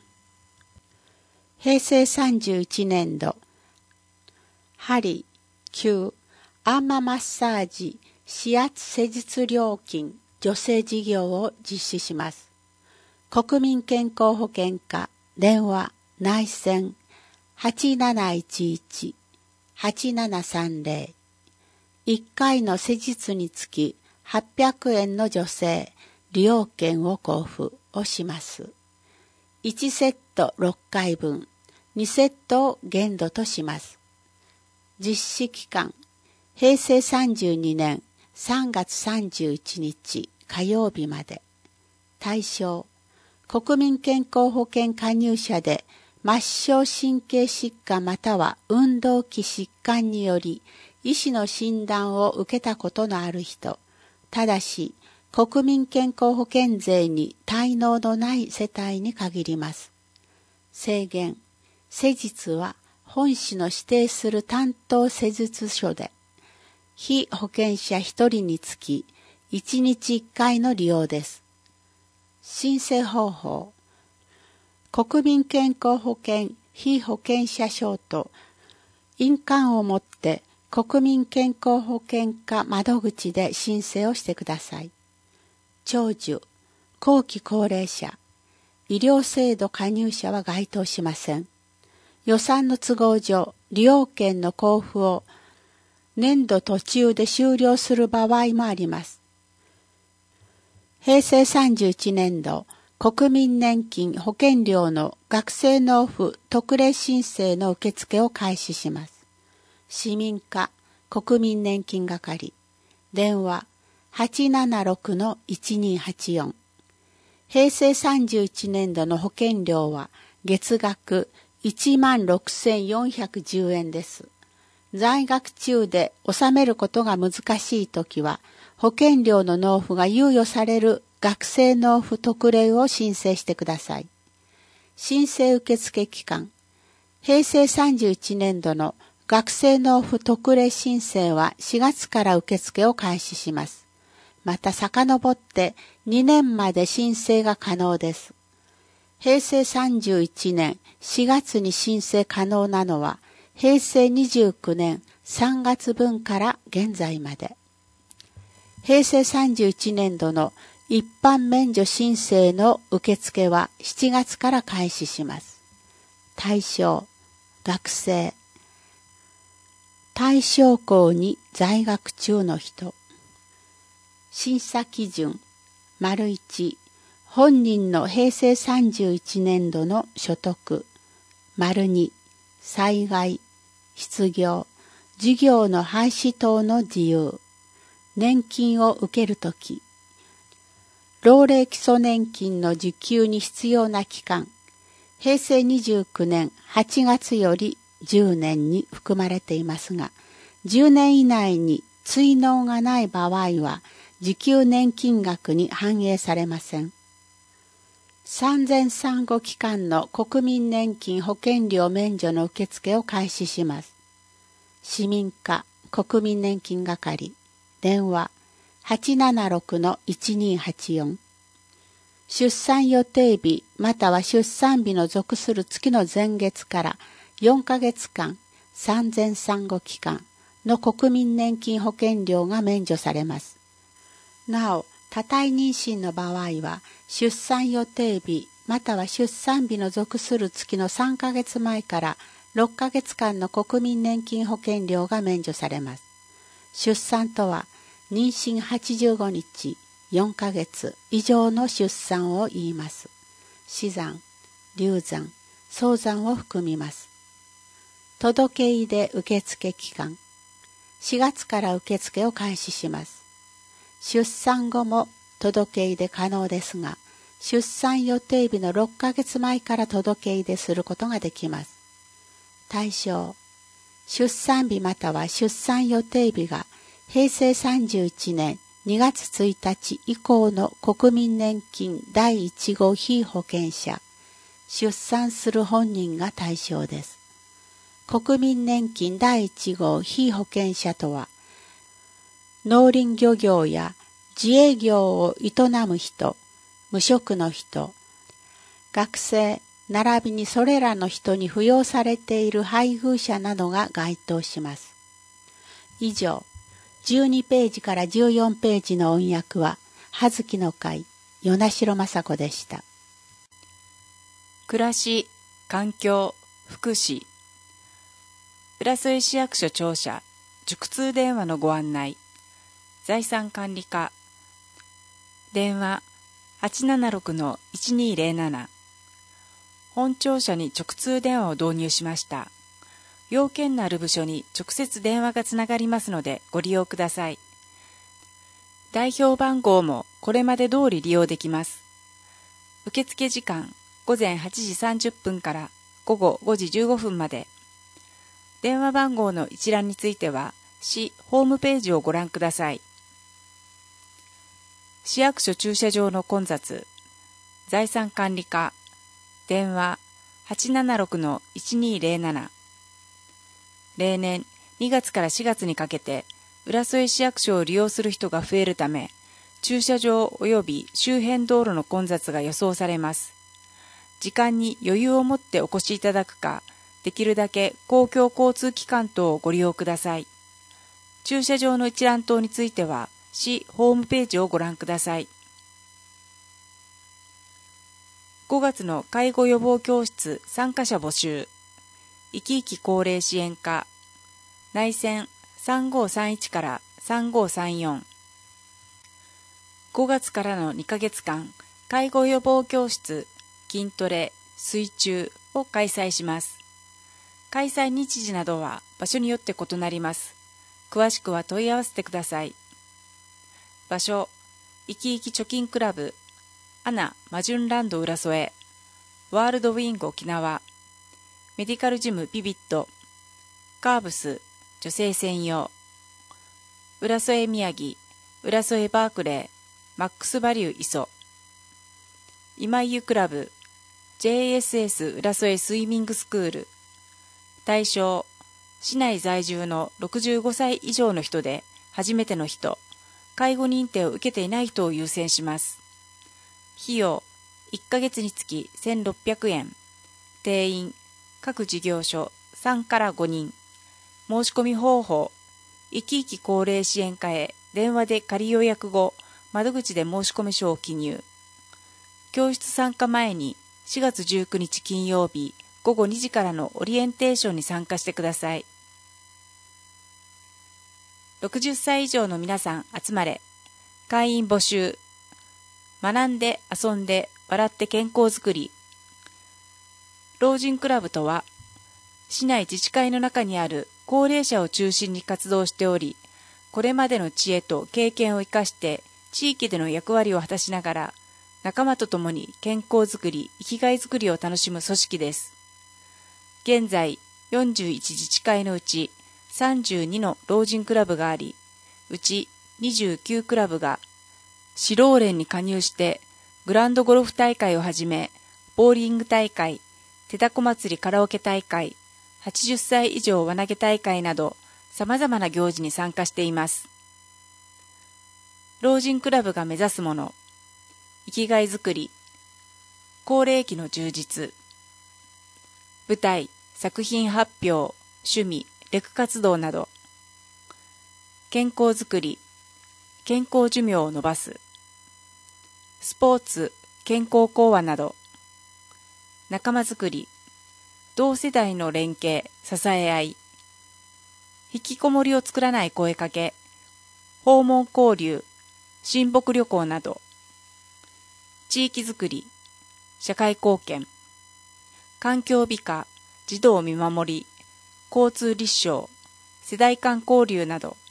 平成31年度針、灸、アンママッサージ、指圧施術料金助成事業を実施します。国民健康保険課電話内線 8711-8730。1回の施術につき800円の助成、利用券を交付をします。1セット6回分、2セットを限度とします。実施期間、平成32年3月31日火曜日まで。対象、国民健康保険加入者で末梢神経疾患または運動器疾患により医師の診断を受けたことのある人、ただし国民健康保険税に滞納のない世帯に限ります。制限、施術は本市の指定する担当施術所で、被保険者1人につき1日1回の利用です。申請方法、国民健康保険被保険者証と印鑑を持って国民健康保険課窓口で申請をしてください。長寿、後期高齢者、医療制度加入者は該当しません。 予算の都合上、利用券の交付を年度途中で終了する場合もあります。平成31年度、国民年金保険料の学生納付特例申請の受付を開始します。市民課国民年金係、電話 876-1284。平成31年度の保険料は月額16,410円です。在学中で納めることが難しいときは、保険料の納付が猶予される学生納付特例を申請してください。申請受付期間、平成31年度の学生納付特例申請は4月から受付を開始します。また遡って2年まで申請が可能です。平成31年4月に申請可能なのは、平成29年3月分から現在まで。平成31年度の一般免除申請の受付は7月から開始します。対象、学生。対象校に在学中の人。審査基準、1、本人の平成31年度の所得、2、災害、失業、事業の廃止等の自由、年金を受けるとき、老齢基礎年金の受給に必要な期間、平成29年8月より10年に含まれていますが、10年以内に追納がない場合は、受給年金額に反映されません。産前産後期間の国民年金保険料免除の受付を開始します。市民課国民年金係、電話 876-1284。出産予定日または出産日の属する月の前月から4ヶ月間、産前産後期間の国民年金保険料が免除されます。なお、多胎妊娠の場合は、出産予定日または出産日の属する月の3ヶ月前から6ヶ月間の国民年金保険料が免除されます。出産とは、妊娠85日、4ヶ月以上の出産を言います。死産、流産、早産を含みます。届出受付期間、4月から受付を開始します。出産後も届出可能ですが、出産予定日の6ヶ月前から届出することができます。対象、出産日または出産予定日が平成31年2月1日以降の国民年金第1号被保険者、出産する本人が対象です。国民年金第1号被保険者とは、農林漁業や自営業を営む人、無職の人、学生、並びにそれらの人に扶養されている配偶者などが該当します。以上、12ページから14ページの音訳は、葉月の会、与那城雅子でした。 暮らし、環境、福祉。浦添市役所庁舎、熟通電話のご案内。財産管理課。電話 876-1207。本庁舎に直通電話を導入しました。要件のある部署に直接電話がつながりますのでご利用ください。代表番号もこれまで通り利用できます。受付時間午前8時30分から午後5時15分まで。電話番号の一覧については市ホームページをご覧ください。市役所駐車場の混雑。財産管理課。電話 876-1207。例年2月から4月にかけて浦添市役所を利用する人が増えるため、駐車場及び周辺道路の混雑が予想されます。時間に余裕を持ってお越しいただくか、できるだけ公共交通機関等をご利用ください。駐車場の一覧等については、市ホームページをご覧ください。5月の介護予防教室参加者募集。 生き生き高齢支援課内線3531から3534。5月からの2ヶ月間、介護予防教室、筋トレ、水中を開催します。開催日時などは場所によって異なります。詳しくは問い合わせてください。場所、生き生き貯金クラブ、アナマジュンランド浦添、ワールドウィング沖縄、メディカルジムビビット、カーブス、女性専用、浦添宮城、浦添バークレー、マックスバリュー磯、今井湯クラブ、JSS 浦添スイミングスクール、対象、市内在住の65歳以上の人で初めての人、介護認定を受けていない人を優先します。費用、1ヶ月につき1600円。定員、各事業所3から5人。申し込み方法、生き生き高齢支援課へ電話で仮予約後、窓口で申し込み書を記入。教室参加前に4月19日金曜日午後2時からのオリエンテーションに参加してください。60歳以上の皆さん集まれ。会員募集。学んで遊んで笑って健康づくり。老人クラブとは、市内自治会の中にある高齢者を中心に活動しており、これまでの知恵と経験を生かして地域での役割を果たしながら、仲間と共に健康づくり、生きがいづくりを楽しむ組織です。現在、41自治会のうち32の老人クラブがあり、うち29クラブが市老連に加入してグランドゴルフ大会をはじめ、ボーリング大会、手だこ祭りカラオケ大会、80歳以上輪投げ大会など様々な行事に参加しています。老人クラブが目指すもの、生きがいづくり、高齢期の充実、舞台、作品発表、趣味、レク活動など、健康づくり、健康寿命を伸ばす、スポーツ、健康講話など、仲間づくり、同世代の連携、支え合い、引きこもりを作らない声かけ、訪問交流、親睦旅行など、地域づくり、社会貢献、環境美化、児童見守り、交通立証、世代間交流など、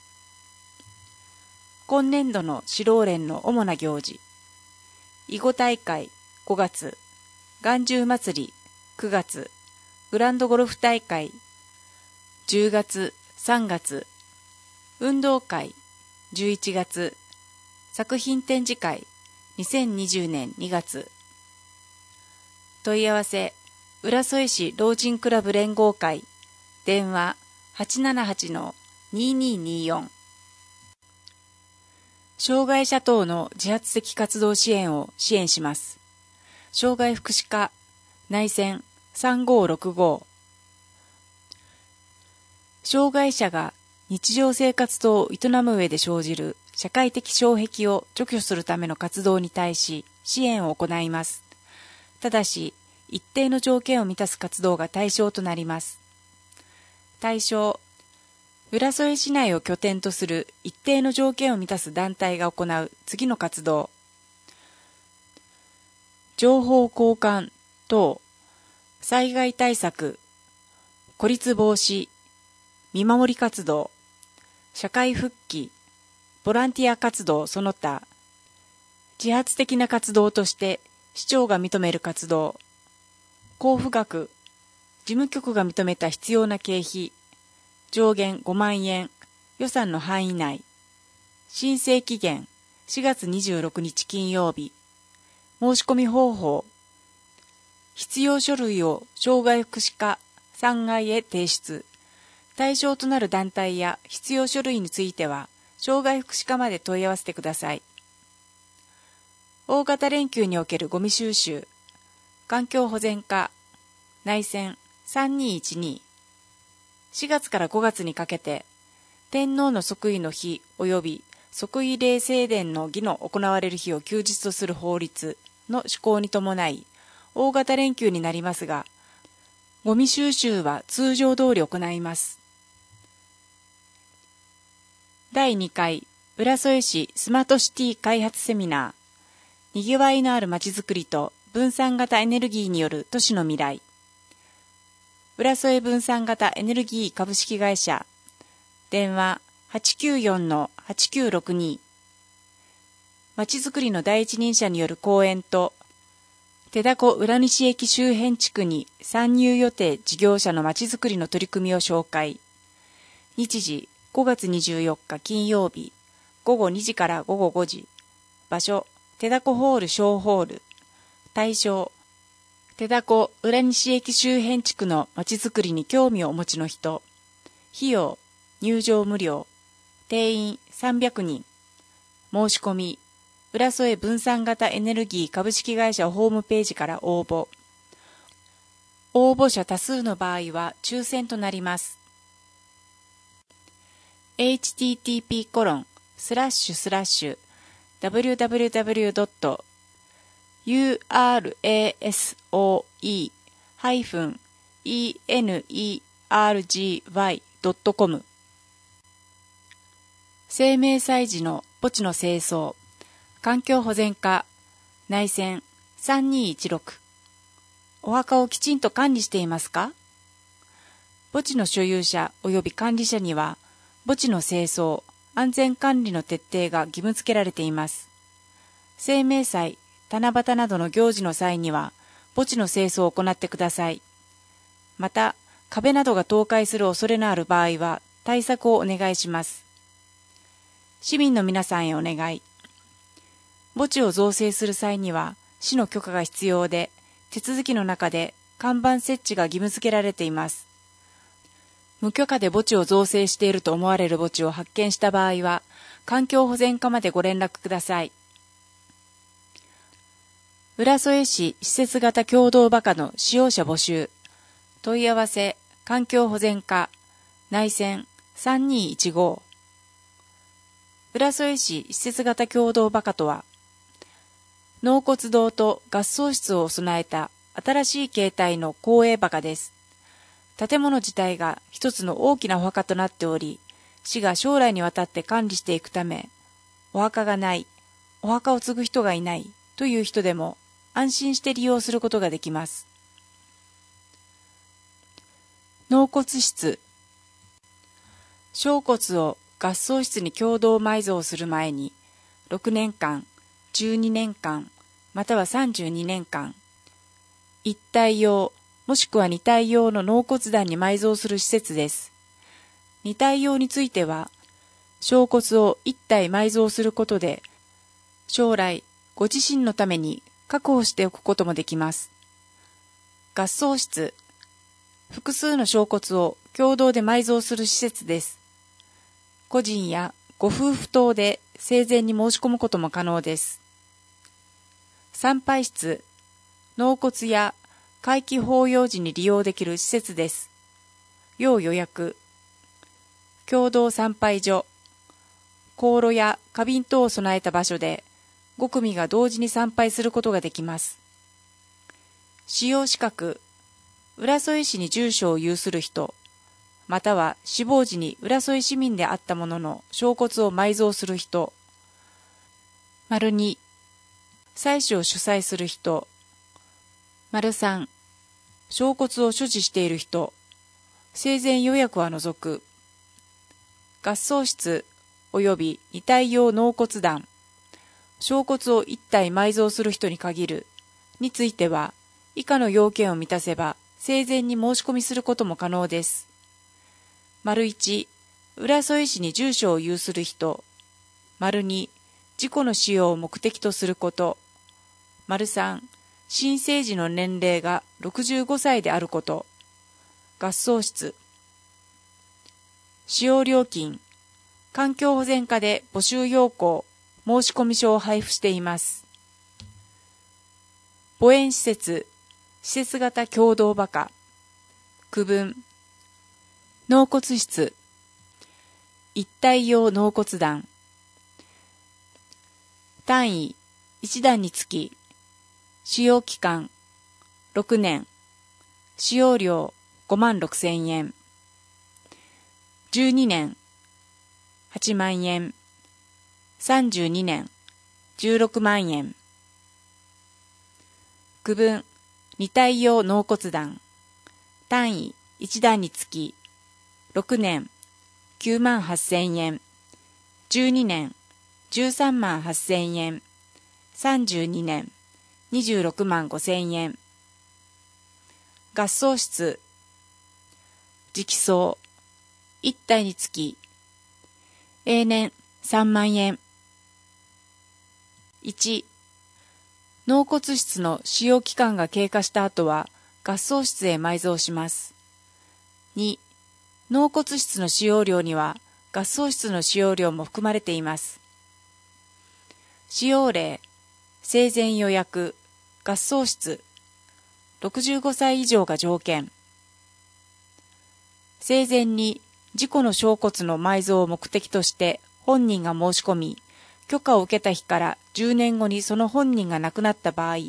今年度の市老連の主な行事、囲碁大会5月、眼中祭り9月、グランドゴルフ大会10月、3月、運動会11月、作品展示会2020年2月。問い合わせ、浦添市老人クラブ連合会、電話 878-2224。障害者等の自発的活動支援を支援します。障害福祉課、内線3565。障害者が日常生活等を営む上で生じる社会的障壁を除去するための活動に対し支援を行います。ただし、一定の条件を満たす活動が対象となります。対象、浦添市内を拠点とする一定の条件を満たす団体が行う次の活動。情報交換等、災害対策、孤立防止、見守り活動、社会復帰、ボランティア活動その他、自発的な活動として市長が認める活動、交付額、事務局が認めた必要な経費、上限5万円、予算の範囲内、申請期限4月26日金曜日、申し込み方法、必要書類を障害福祉課3階へ提出。対象となる団体や必要書類については、障害福祉課まで問い合わせてください。大型連休におけるゴミ収集、環境保全課、内線3212。4月から5月にかけて、天皇の即位の日及び即位礼正殿の儀の行われる日を休日とする法律の施行に伴い、大型連休になりますが、 ゴミ収集は通常通り行います。第2回浦添市スマートシティ開発セミナー、にぎわいのあるまちづくりと分散型エネルギーによる都市の未来。浦添分散型エネルギー株式会社、電話 894-8962。まちづくりの第一人者による講演と、手だこ浦西駅周辺地区に参入予定事業者のまちづくりの取り組みを紹介。日時5月24日金曜日、午後2時から午後5時。場所、手だこホール小ホール。対象、手だこ浦西駅周辺地区のまちづくりに興味をお持ちの人。費用、入場無料。定員300人。申し込み、浦添分散型エネルギー株式会社ホームページから応募。応募者多数の場合は抽選となります。http://www.urasoe-energy.com 生命祭事の墓地の清掃、環境保全課、内線3216。お墓をきちんと管理していますか？墓地の所有者及び管理者には、墓地の清掃、安全管理の徹底が義務付けられています。清明祭、七夕などの行事の際には、墓地の清掃を行ってください。また、壁などが倒壊する恐れのある場合は、対策をお願いします。市民の皆さんへお願い。墓地を造成する際には、市の許可が必要で、手続きの中で看板設置が義務付けられています。無許可で墓地を造成していると思われる墓地を発見した場合は、環境保全課までご連絡ください。浦添市施設型共同墓の使用者募集。問い合わせ、環境保全課、内線3215。浦添市施設型共同墓とは、納骨堂と合葬室を備えた新しい形態の公営墓です。建物自体が一つの大きなお墓となっており、市が将来にわたって管理していくため、お墓がない、お墓を継ぐ人がいないという人でも安心して利用することができます。納骨室。小骨を合葬室に共同埋蔵する前に、6年間、12年間、または32年間、一体用、もしくは二体用の納骨壇に埋蔵する施設です。二体用については、小骨を一体埋蔵することで、将来、ご自身のために確保しておくこともできます。合葬室、複数の小骨を共同で埋蔵する施設です。個人やご夫婦等で生前に申し込むことも可能です。参拝室、納骨や会期法要時に利用できる施設です。要予約。共同参拝所。香炉や花瓶等を備えた場所で、5組が同時に参拝することができます。使用資格。浦添市に住所を有する人、または死亡時に浦添市民であったものの小骨を埋蔵する人。2、祭祀を主催する人。3、小骨を所持している人。生前予約は除く。合葬室及び二体用納骨壇。小骨を一体埋蔵する人に限る。については、以下の要件を満たせば、生前に申し込みすることも可能です。1、浦添市に住所を有する人。2、事故の使用を目的とすること。3、新生児の年齢が65歳であること。合葬室。使用料金。環境保全課で募集要項、申込書を配布しています。墓園施設、施設型共同墓。区分。納骨室。一体用納骨壇。単位、1段につき、使用期間、6年。 使用料56,000円。12年8万円。32年16万円。区分2体用納骨壇。単位1段につき6年9万8,000円。12年13万8,000円。32年26万5,000円。合葬室直葬1体につき永年3万円。1、納骨室の使用期間が経過した後は合葬室へ埋蔵します。2、納骨室の使用料には合葬室の使用料も含まれています。使用例、生前予約、合葬室、65歳以上が条件。生前に事故の小骨の埋蔵を目的として本人が申し込み、許可を受けた日から10年後にその本人が亡くなった場合、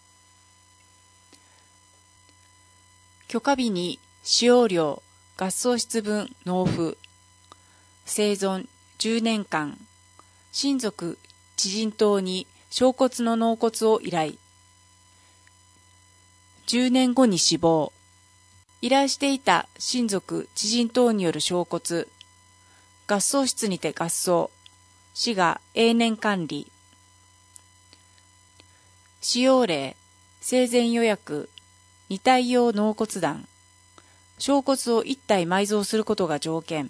許可日に使用料、合葬室分納付、生存10年間、親族、知人等に小骨の納骨を依頼。10年後に死亡。依頼していた親族、知人等による小骨、合葬室にて合葬。死が永年管理。使用例、生前予約、2体用納骨壇。小骨を1体埋蔵することが条件。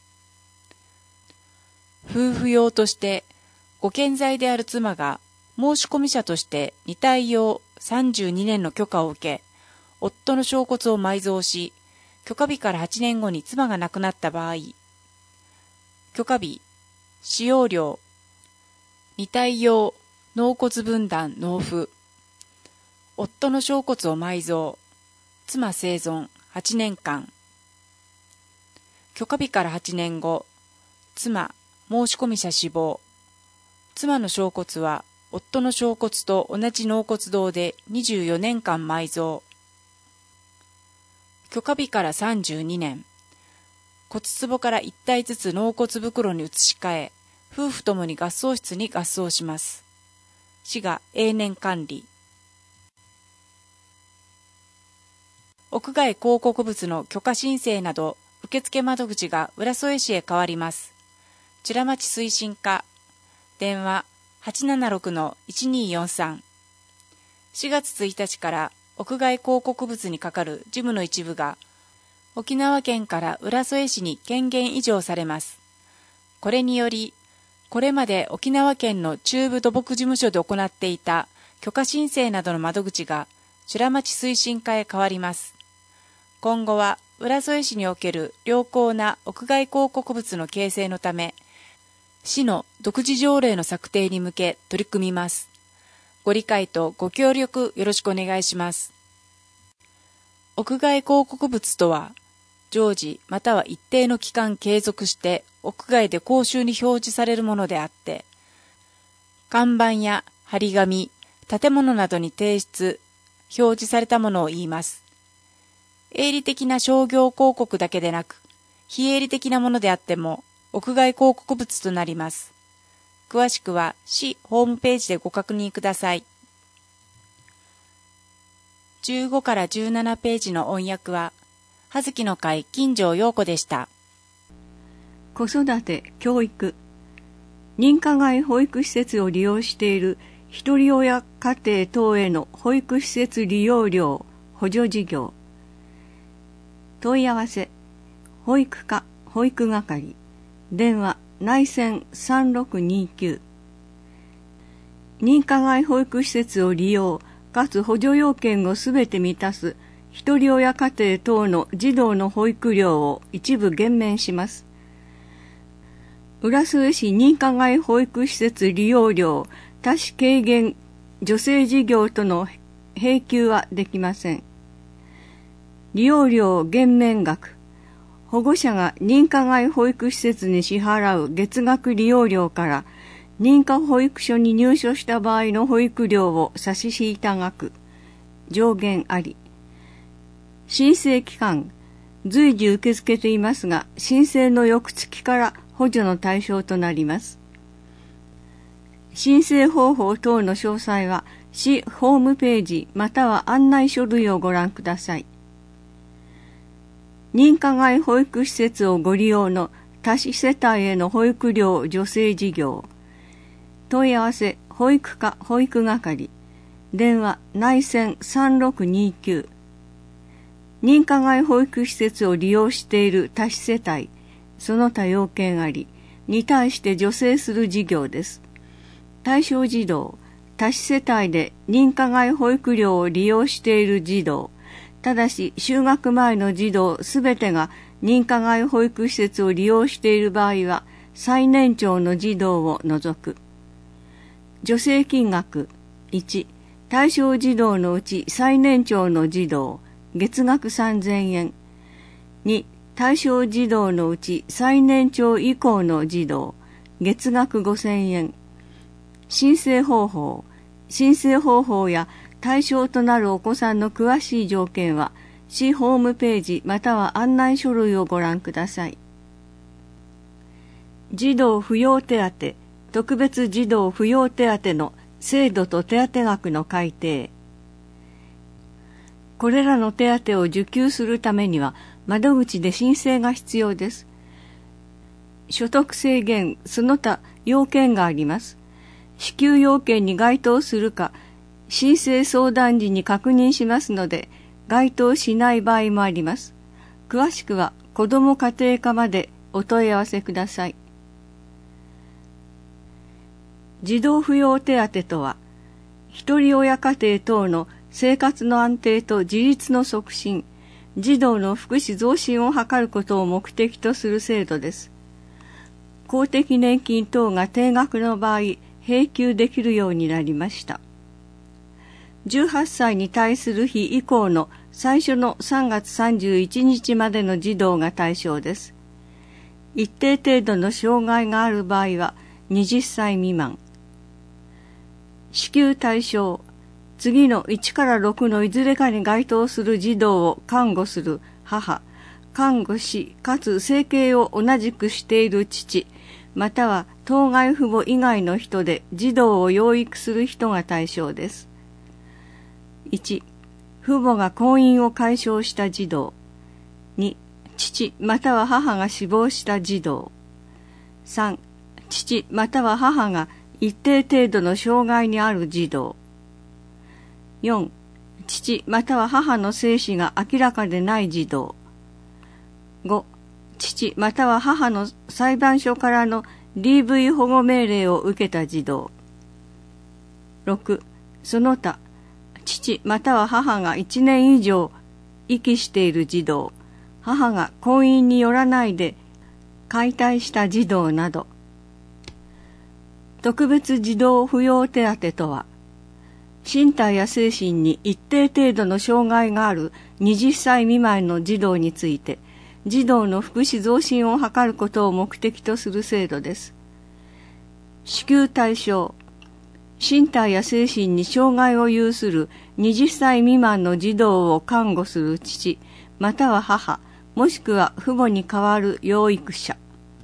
夫婦用としてご健在である妻が申し込み者として2体用32年の許可を受け、夫の小骨を埋蔵し、許可日から8年後に妻が亡くなった場合、許可日、使用料、2体用納骨分壇納付、夫の小骨を埋蔵、妻生存8年間、許可日から8年後、妻、申し込み者死亡、妻の小骨は夫の小骨と同じ納骨堂で24年間埋蔵、許可日から32年、骨壺から1体ずつ納骨袋に移し替え、夫婦ともに合葬室に合葬します。死が永年管理。屋外広告物の許可申請など受付窓口が浦添市へ変わります。チュラ町推進課、電話 876-1243。4月1日から屋外広告物にかかる事務の一部が沖縄県から浦添市に権限移譲されます。これにより、これまで沖縄県の中部土木事務所で行っていた許可申請などの窓口がチュラ町推進課へ変わります。今後は浦添市における良好な屋外広告物の形成のため、市の独自条例の策定に向け取り組みます。ご理解とご協力よろしくお願いします。屋外広告物とは、常時または一定の期間継続して屋外で公衆に表示されるものであって、看板や張り紙、建物などに提出、表示されたものを言います。営利的な商業広告だけでなく、非営利的なものであっても屋外広告物となります。詳しくは市ホームページでご確認ください。15から17ページの音訳は、葉月の会金城陽子でした。 子育て、教育、認可外保育施設を利用しているひとり親家庭等への保育施設利用料補助事業。問い合わせ、保育課保育係、電話内線3629。認可外保育施設を利用かつ補助要件をすべて満たすひとり親家庭等の児童の保育料を一部減免します。浦添市認可外保育施設利用料多子軽減助成事業との併給はできません。利用料減免額、保護者が認可外保育施設に支払う月額利用料から認可保育所に入所した場合の保育料を差し引いた額、上限あり。 申請期間、随時受け付けていますが、申請の翌月から補助の対象となります。申請方法等の詳細は、市ホームページまたは案内書類をご覧ください。認可外保育施設をご利用の多子世帯への保育料助成事業。問い合わせ保育課保育係。電話内線3629。認可外保育施設を利用している多子世帯、その他要件ありに対して助成する事業です。対象児童、多子世帯で認可外保育料を利用している児童、ただし就学前の児童すべてが認可外保育施設を利用している場合は最年長の児童を除く。助成金額1、対象児童のうち最年長の児童、月額3000円。2、対象児童のうち最年長以降の児童、月額5000円。申請方法や対象となるお子さんの詳しい条件は、市ホームページまたは案内書類をご覧ください。児童扶養手当、特別児童扶養手当の制度と手当額の改定。これらの手当を受給するためには、窓口で申請が必要です。所得制限、その他要件があります。支給要件に該当するか、申請相談時に確認しますので、該当しない場合もあります。詳しくは、子ども家庭課までお問い合わせください。児童扶養手当とは、一人親家庭等の生活の安定と自立の促進、児童の福祉増進を図ることを目的とする制度です。公的年金等が定額の場合、併給できるようになりました。18歳に対する日以降の最初の3月31日までの児童が対象です。一定程度の障害がある場合は20歳未満。支給対象、次の1から6のいずれかに該当する児童を看護する母、看護師かつ生計を同じくしている父、または当該父母以外の人で児童を養育する人が対象です。1、父母が婚姻を解消した児童。2、父または母が死亡した児童。3、父または母が一定程度の障害にある児童。4、父または母の生死が明らかでない児童。5、父または母の裁判所からの DV 保護命令を受けた児童。6、その他、父または母が1年以上遺棄している児童、母が婚姻によらないで解体した児童など。特別児童扶養手当とは、身体や精神に一定程度の障害がある20歳未満の児童について、児童の福祉増進を図ることを目的とする制度です。支給対象、身体や精神に障害を有する20歳未満の児童を看護する父、または母、もしくは父母に代わる養育者。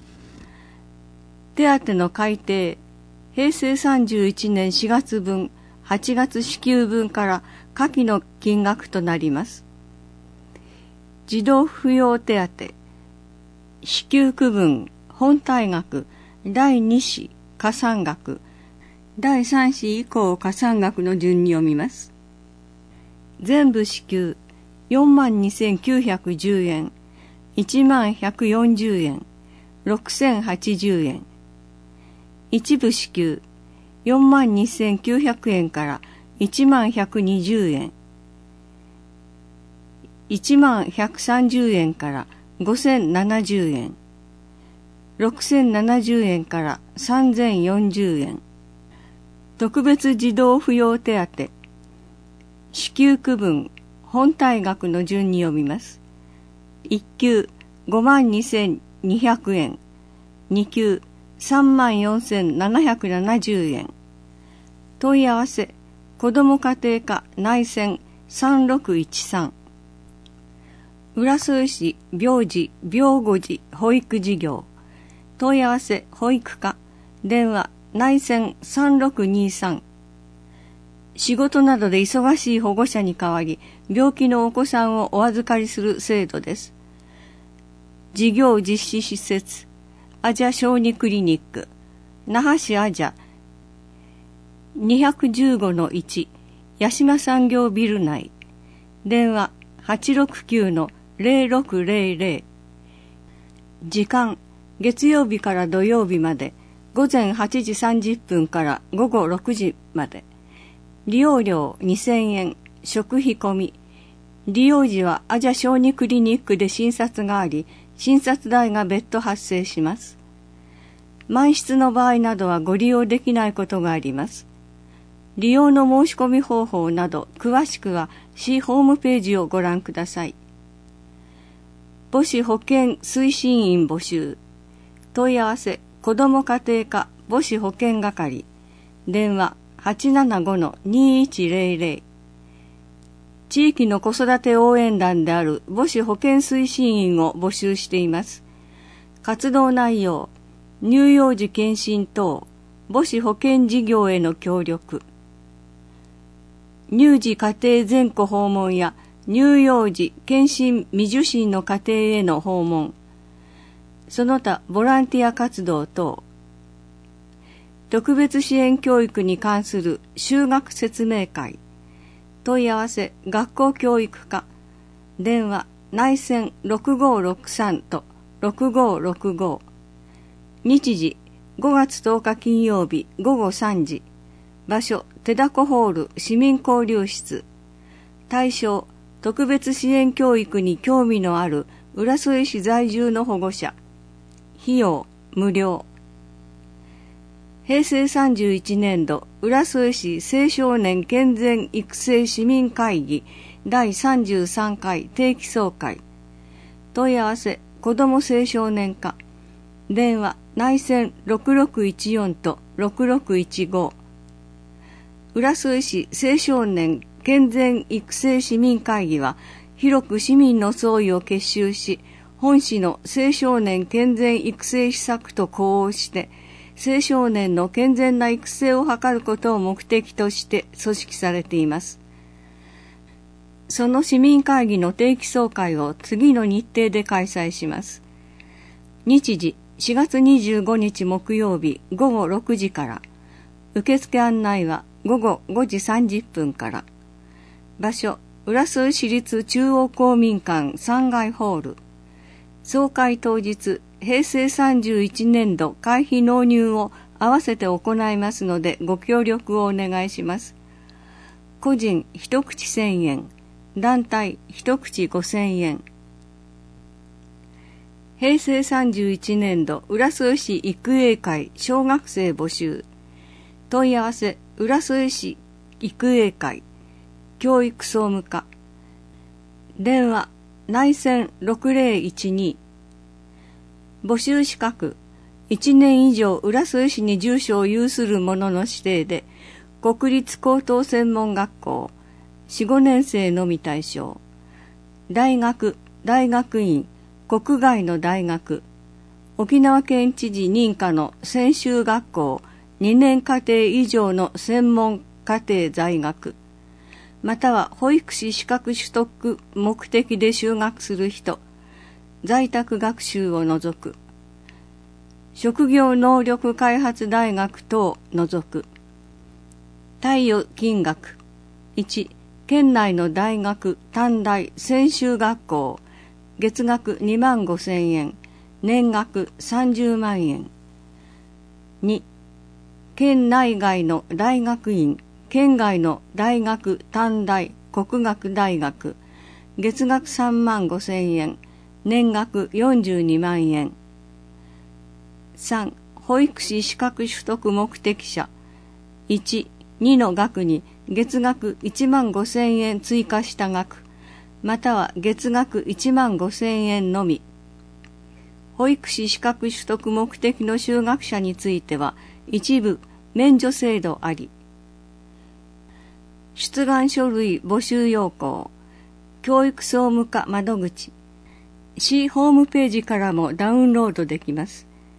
手当の改定、平成31年4月分、8月支給分から下記の金額となります。児童扶養手当、支給区分、本体額、第2子、加算額、第3子以降加算額の順に読みます。全部支給、42,910 円、10,140 円、6,080 円。一部支給、42,900 円から10,120 円。10,130 円から5,070 円。6,070 円から3,040 円。特別児童扶養手当、支給区分、本体額の順に読みます。1級 52,200 円、2級 34,770 円。問い合わせ、子ども家庭課内線3613。 浦添市病児病後児保育事業。問い合わせ保育課。電話内線3623。仕事などで忙しい保護者に代わり、病気のお子さんをお預かりする制度です。事業実施施設、アジャ小児クリニック、那覇市アジャ 215-1 八島産業ビル内。電話869-0600。時間、月曜日から土曜日まで、午前8時30分から午後6時まで。利用料2000円、食費込み。利用時はアジャ小児クリニックで診察があり、診察代が別途発生します。満室の場合などはご利用できないことがあります。利用の申し込み方法など詳しくは市ホームページをご覧ください。母子保健推進員募集。問い合わせ子ども家庭科母子保健係。電話875-2100。地域の子育て応援団である母子保健推進員を募集しています。活動内容、乳幼児健診等、母子保健事業への協力。乳児家庭全戸訪問や乳幼児健診未受診の家庭への訪問。その他ボランティア活動等。特別支援教育に関する就学説明会。問い合わせ学校教育課。電話内線6563と6565。日時5月10日金曜日午後3時。場所手だこホール市民交流室。対象特別支援教育に興味のある浦添市在住の保護者。費用無料。平成31年度浦添市青少年健全育成市民会議第33回定期総会。問い合わせ子ども青少年課。電話内線6614と6615。浦添市青少年健全育成市民会議は広く市民の総意を結集し、本市の青少年健全育成施策と呼応して青少年の健全な育成を図ることを目的として組織されています。その市民会議の定期総会を次の日程で開催します。日時4月25日木曜日午後6時から。受付案内は午後5時30分から。場所浦添市立中央公民館3階ホール。総会当日平成31年度会費納入を合わせて行いますのでご協力をお願いします。個人一口1000円、団体一口5000円。平成31年度浦添市育英会小学生募集。問い合わせ浦添市育英会教育総務課。電話内線6012。募集資格1年以上浦添市に住所を有する者の指定で国立高等専門学校 4,5 年生のみ対象。大学大学院国外の大学沖縄県知事認可の専修学校2年課程以上の専門課程在学または保育士資格取得目的で就学する人、在宅学習を除く。職業能力開発大学等除く。貸与金額1、県内の大学短大専修学校月額25,000円年額30万円。2、県内外の大学院県外の大学短大国学大学月額35,000円年額42万円。3、保育士資格取得目的者1、2の額に月額15,000円追加した額または月額15,000円のみ。保育士資格取得目的の就学者については一部免除制度あり。出願書類募集要項教育総務課窓口市ホームページからもダウンロードできます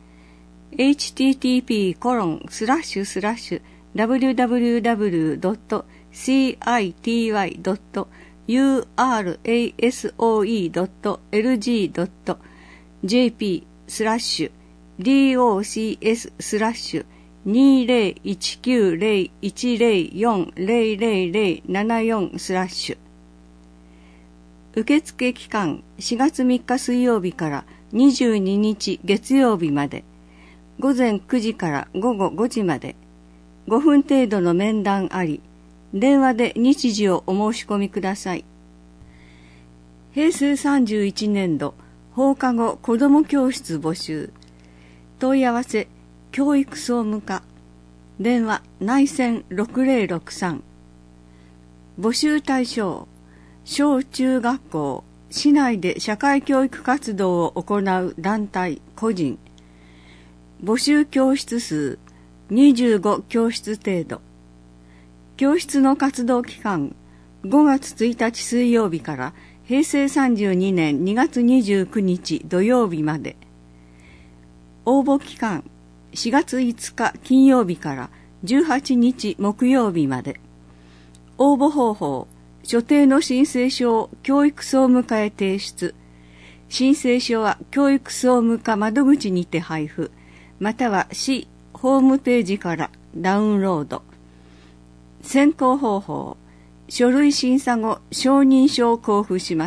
。http://www.citydoc.ursaol.lg.jp/docs/2014007474受付期間4月3日水曜日から22日月曜日まで、午前9時から午後5時まで、5分程度の面談あり、電話で日時をお申し込みください。平成31年度放課後子ども教室募集。問い合わせ教育総務課、電話内線6063。募集対象小中学校、市内で社会教育活動を行う団体、個人。募集教室数25教室程度。教室の活動期間5月1日水曜日から平成32年2月29日土曜日まで。応募期間4月5日金曜日から18日木曜日まで。応募方法所定の申請書を教育総務課へ提出。申請書は教育総務課窓口にて配布、または市ホームページからダウンロード。選考方法、書類審査後承認書を交付します。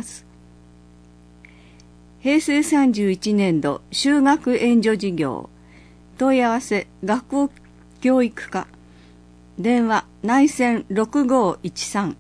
平成31年度就学援助事業。問い合わせ学校教育課、電話内線6513。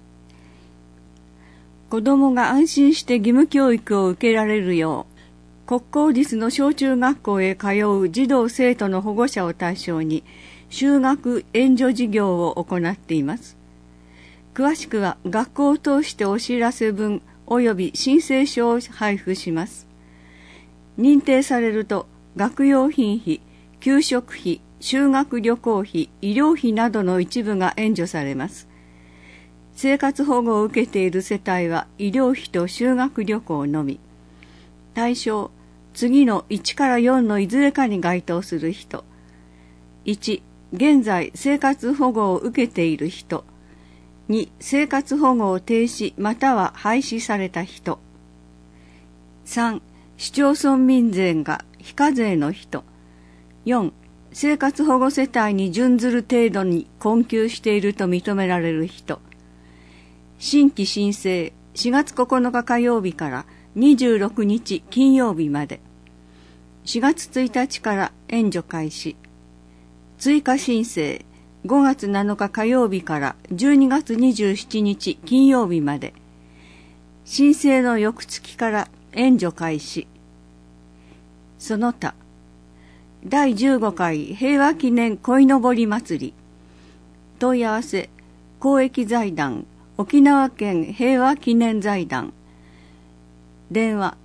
子どもが安心して義務教育を受けられるよう、国公立の小中学校へ通う児童生徒の保護者を対象に就学援助事業を行っています。詳しくは学校を通してお知らせ文及び申請書を配布します。認定されると学用品費、給食費、修学旅行費、医療費などの一部が援助されます。生活保護を受けている世帯は医療費と修学旅行のみ。対象、次の1から4のいずれかに該当する人。1、現在生活保護を受けている人。2、生活保護を停止または廃止された人。3、市町村民税が非課税の人。4、生活保護世帯に準ずる程度に困窮していると認められる人。新規申請4月9日火曜日から26日金曜日まで。4月1日から援助開始。追加申請5月7日火曜日から12月27日金曜日まで。申請の翌月から援助開始。その他、第15回平和記念鯉のぼり祭り。問い合わせ公益財団沖縄県平和記念財団、電話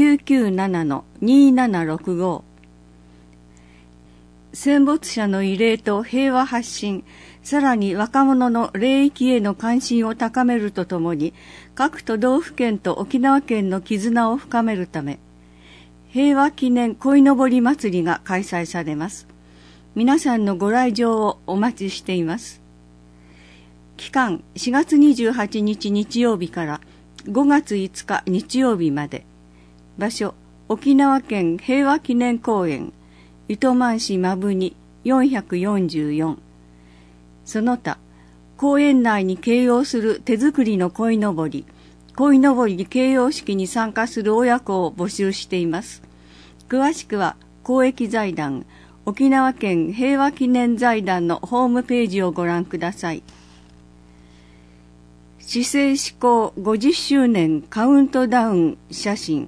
997-2765。 戦没者の慰霊と平和発信、さらに若者の霊域への関心を高めるとともに、各都道府県と沖縄県の絆を深めるため、平和記念鯉のぼり祭りが開催されます。皆さんのご来場をお待ちしています。期間4月28日日曜日から5月5日日曜日まで。場所沖縄県平和記念公園、糸満市摩文仁444。その他、公園内に掲揚する手作りの鯉のぼり掲揚式に参加する親子を募集しています。詳しくは公益財団沖縄県平和記念財団のホームページをご覧ください。市政施行50周年カウントダウン写真。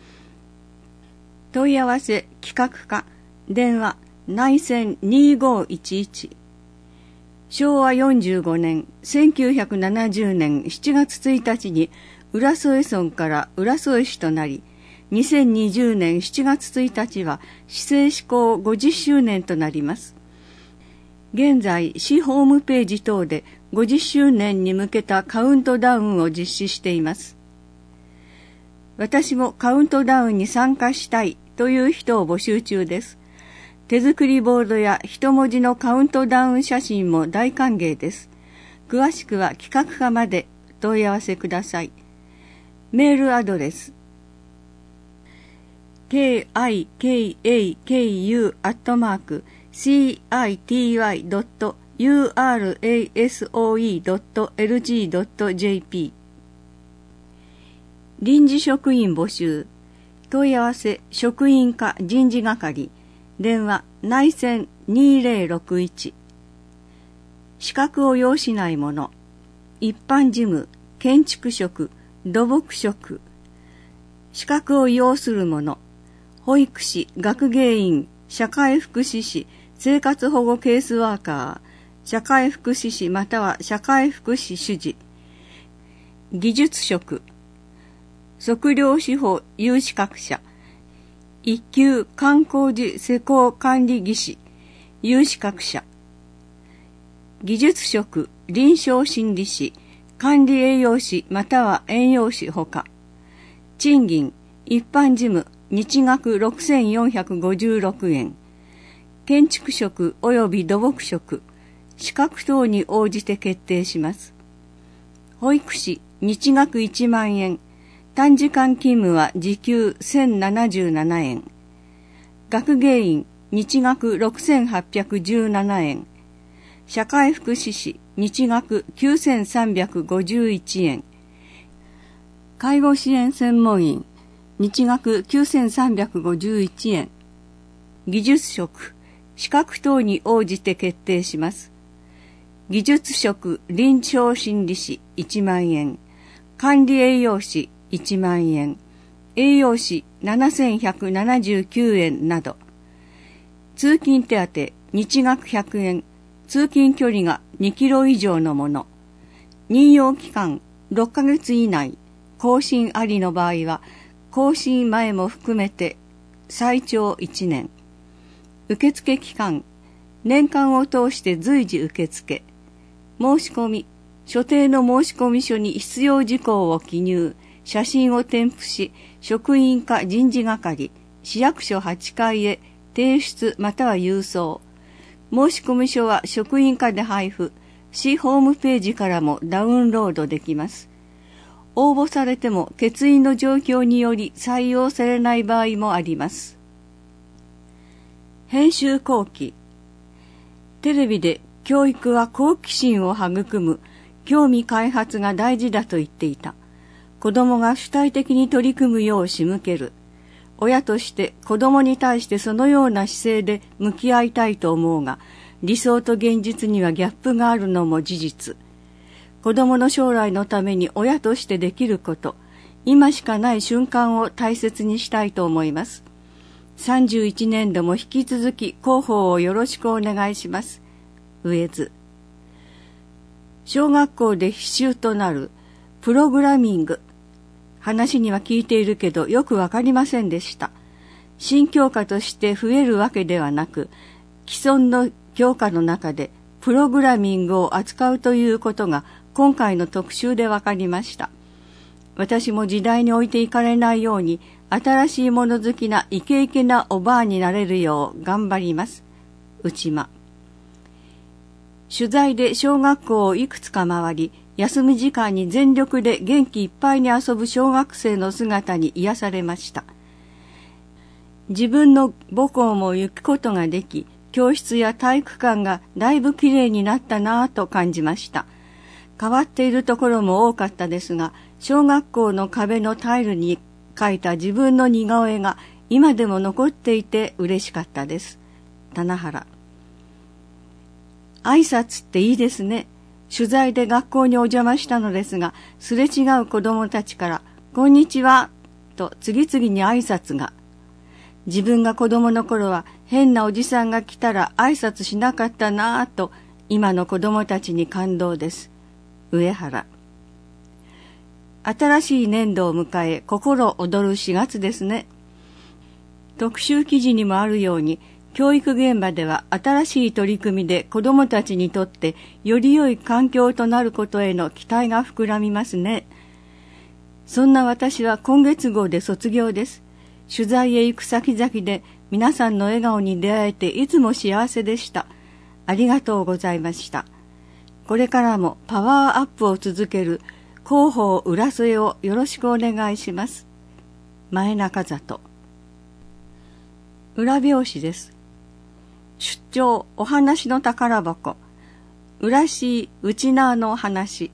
問い合わせ企画課、電話内線2511。昭和45年1970年7月1日に浦添村から浦添市となり、2020年7月1日は市政施行50周年となります。現在、市ホームページ等で50周年に向けたカウントダウンを実施しています。 私もカウントダウンに参加したいという人を募集中です。手作りボードや一文字のカウントダウン写真も大歓迎です。詳しくは企画課まで問い合わせください。メールアドレスkikaku.city.urasoe.lg.jp 臨時職員募集。問い合わせ職員課人事係。電話内線2061。資格を要しない者。一般事務、建築職、土木職。資格を要する者。保育士、学芸員、社会福祉士、生活保護ケースワーカー、社会福祉士または社会福祉主事。技術職。測量士法有資格者。一級観光時施工管理技師、有資格者。技術職、臨床心理士、管理栄養士または栄養士ほか。賃金、一般事務、日額6456円。建築職及び土木職、資格等に応じて決定します。保育士、日額1万円。短時間勤務は時給1077円。学芸員、日額6817円。社会福祉士、日額9351円。介護支援専門員、日額9351円。技術職、資格等に応じて決定します。技術職臨床心理士1万円。管理栄養士1万円。栄養士7179円など。通勤手当日額100円。通勤距離が2キロ以上のもの。任用期間6ヶ月以内。更新ありの場合は、更新前も含めて最長1年。受付期間、年間を通して随時受付。申し込み、所定の申込書に必要事項を記入、写真を添付し、職員課人事係、市役所8階へ提出または郵送。申込書は職員課で配布、市ホームページからもダウンロードできます。応募されても欠員の状況により採用されない場合もあります。編集後期。テレビで教育は好奇心を育む、興味開発が大事だと言っていた。子供が主体的に取り組むよう仕向ける。親として子供に対してそのような姿勢で向き合いたいと思うが、理想と現実にはギャップがあるのも事実。子供の将来のために親としてできること、今しかない瞬間を大切にしたいと思います。31年度も引き続き広報をよろしくお願いします。上津。小学校で必修となるプログラミング。話には聞いているけどよくわかりませんでした。新教科として増えるわけではなく、既存の教科の中でプログラミングを扱うということが今回の特集でわかりました。私も時代に置いていかれないように、新しいもの好きなイケイケなおばあになれるよう頑張ります。内間。取材で小学校をいくつか回り、休み時間に全力で元気いっぱいに遊ぶ小学生の姿に癒されました。自分の母校も行くことができ、教室や体育館がだいぶきれいになったなぁと感じました。変わっているところも多かったですが、小学校の壁のタイルに描いた自分の似顔絵が今でも残っていて嬉しかったです。棚原。挨拶っていいですね。取材で学校にお邪魔したのですが、すれ違う子供たちから、こんにちは、と次々に挨拶が。自分が子供の頃は変なおじさんが来たら挨拶しなかったなぁと、今の子供たちに感動です。上原。新しい年度を迎え、心躍る4月ですね。特集記事にもあるように、教育現場では新しい取り組みで子どもたちにとってより良い環境となることへの期待が膨らみますね。 そんな私は今月号で卒業です。取材へ行く先々で皆さんの笑顔に出会えていつも幸せでした。ありがとうございました。これからもパワーアップを続ける広報浦添をよろしくお願いします。前中里。裏表紙です。出張お話の宝箱。浦しいうちなの話。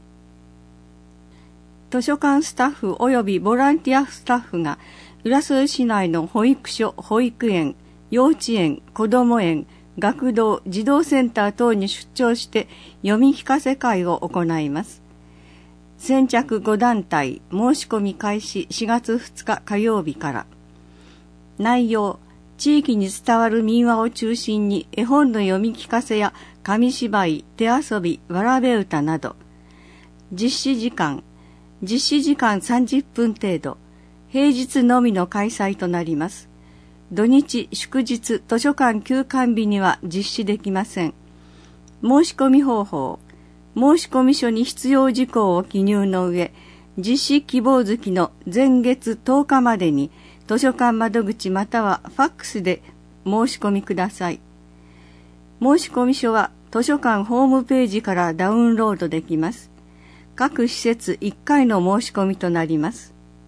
図書館スタッフ及びボランティアスタッフが浦添市内の保育所、保育園、幼稚園、子ども園、学童、児童センター等に出張して読み聞かせ会を行います。先着5団体、申し込み開始4月2日火曜日から。内容、地域に伝わる民話を中心に絵本の読み聞かせや紙芝居、手遊び、わらべ歌など。実施時間30分程度、平日のみの開催となります。土日、祝日、図書館休館日には実施できません。申し込み方法、申込書に必要事項を記入の上、実施希望月の前月10日までに図書館窓口またはファックスで申し込みください。申込書は図書館ホームページからダウンロードできます。各施設1回の申し込みとなります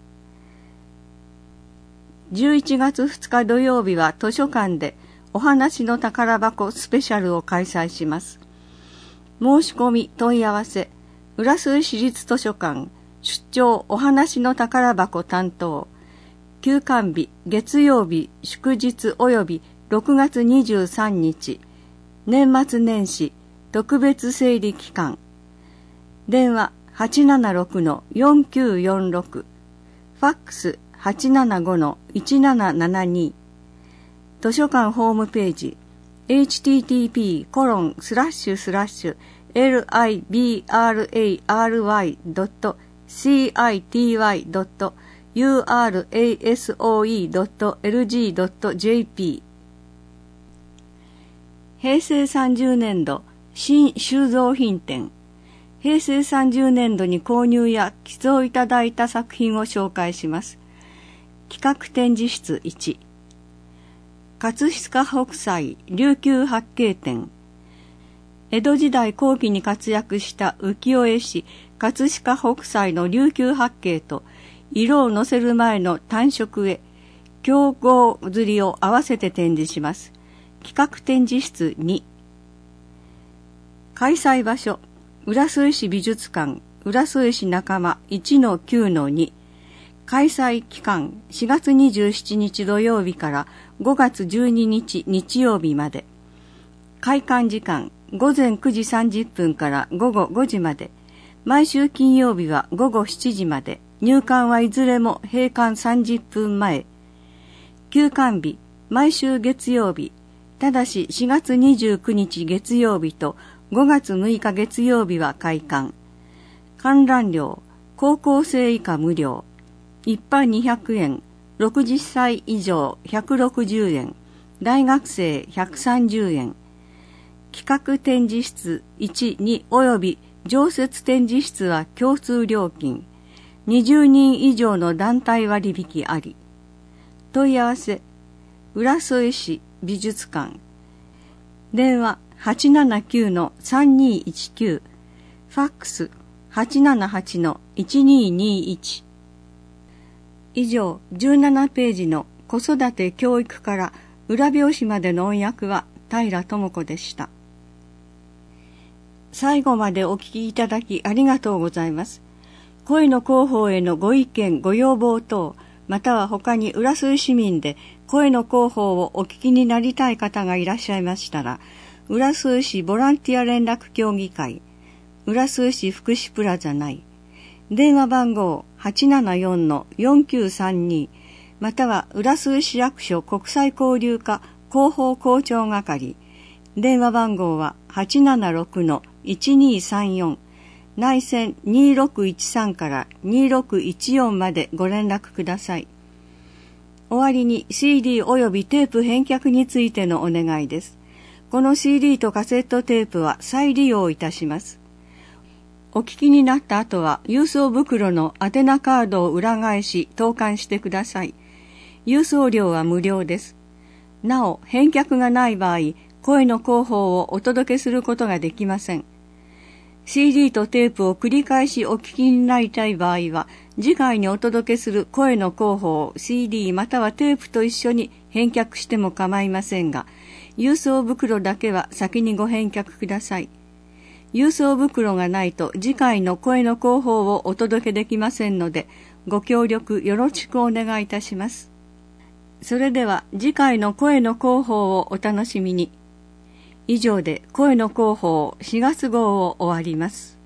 。11月2日土曜日は図書館でお話の宝箱スペシャルを開催します。申し込み問い合わせ、浦添市立図書館出張お話の宝箱担当、休館日月曜日祝日及び6月23日、年末年始特別整理期間。電話 876-4946、ファックス 875-1772、図書館ホームページ http://libray.city.urasoe.lg.jp。 平成30年度新収蔵品展。平成30年度に購入や寄贈いただいた作品を紹介します。企画展示室1、葛飾北斎琉球八景展。江戸時代後期に活躍した浮世絵師葛飾北斎の琉球八景と色をのせる前の単色絵、鏡合刷りを合わせて展示します。企画展示室2、開催場所浦添市美術館浦添市仲間 1-9-2、開催期間4月27日土曜日から5月12日日曜日まで。開館時間午前9時30分から午後5時まで。毎週金曜日は午後7時まで。入館はいずれも閉館30分前。休館日毎週月曜日。ただし4月29日月曜日と5月6日月曜日は開館。観覧料高校生以下無料。一般200円、60歳以上160円、大学生130円。企画展示室1、2および常設展示室は共通料金。20人以上の団体割引あり。問い合わせ、浦添市美術館。電話879-3219、ファックス878-1221。以上17ページの子育て教育から裏表紙までの音訳は平智子でした。最後までお聞きいただきありがとうございます。声の広報へのご意見ご要望等、または他に浦添市民で声の広報をお聞きになりたい方がいらっしゃいましたら、浦添市ボランティア連絡協議会浦添市福祉プラザ内、電話番号 874-4932 または浦添市役所国際交流課広報広聴係、電話番号は 876-1234、内線2613から2614までご連絡ください。終わりに CD およびテープ返却についてのお願いです。この CD とカセットテープは再利用いたします。 お聞きになった後は、郵送袋の宛名カードを裏返し投函してください。郵送料は無料です。なお、返却がない場合、声の広報をお届けすることができません。CD とテープを繰り返しお聞きになりたい場合は、次回にお届けする声の広報を CD またはテープと一緒に返却しても構いませんが、郵送袋だけは先にご返却ください。郵送袋がないと次回の声の広報をお届けできませんので、ご協力よろしくお願いいたします。それでは次回の声の広報をお楽しみに。以上で声の広報4月号を終わります。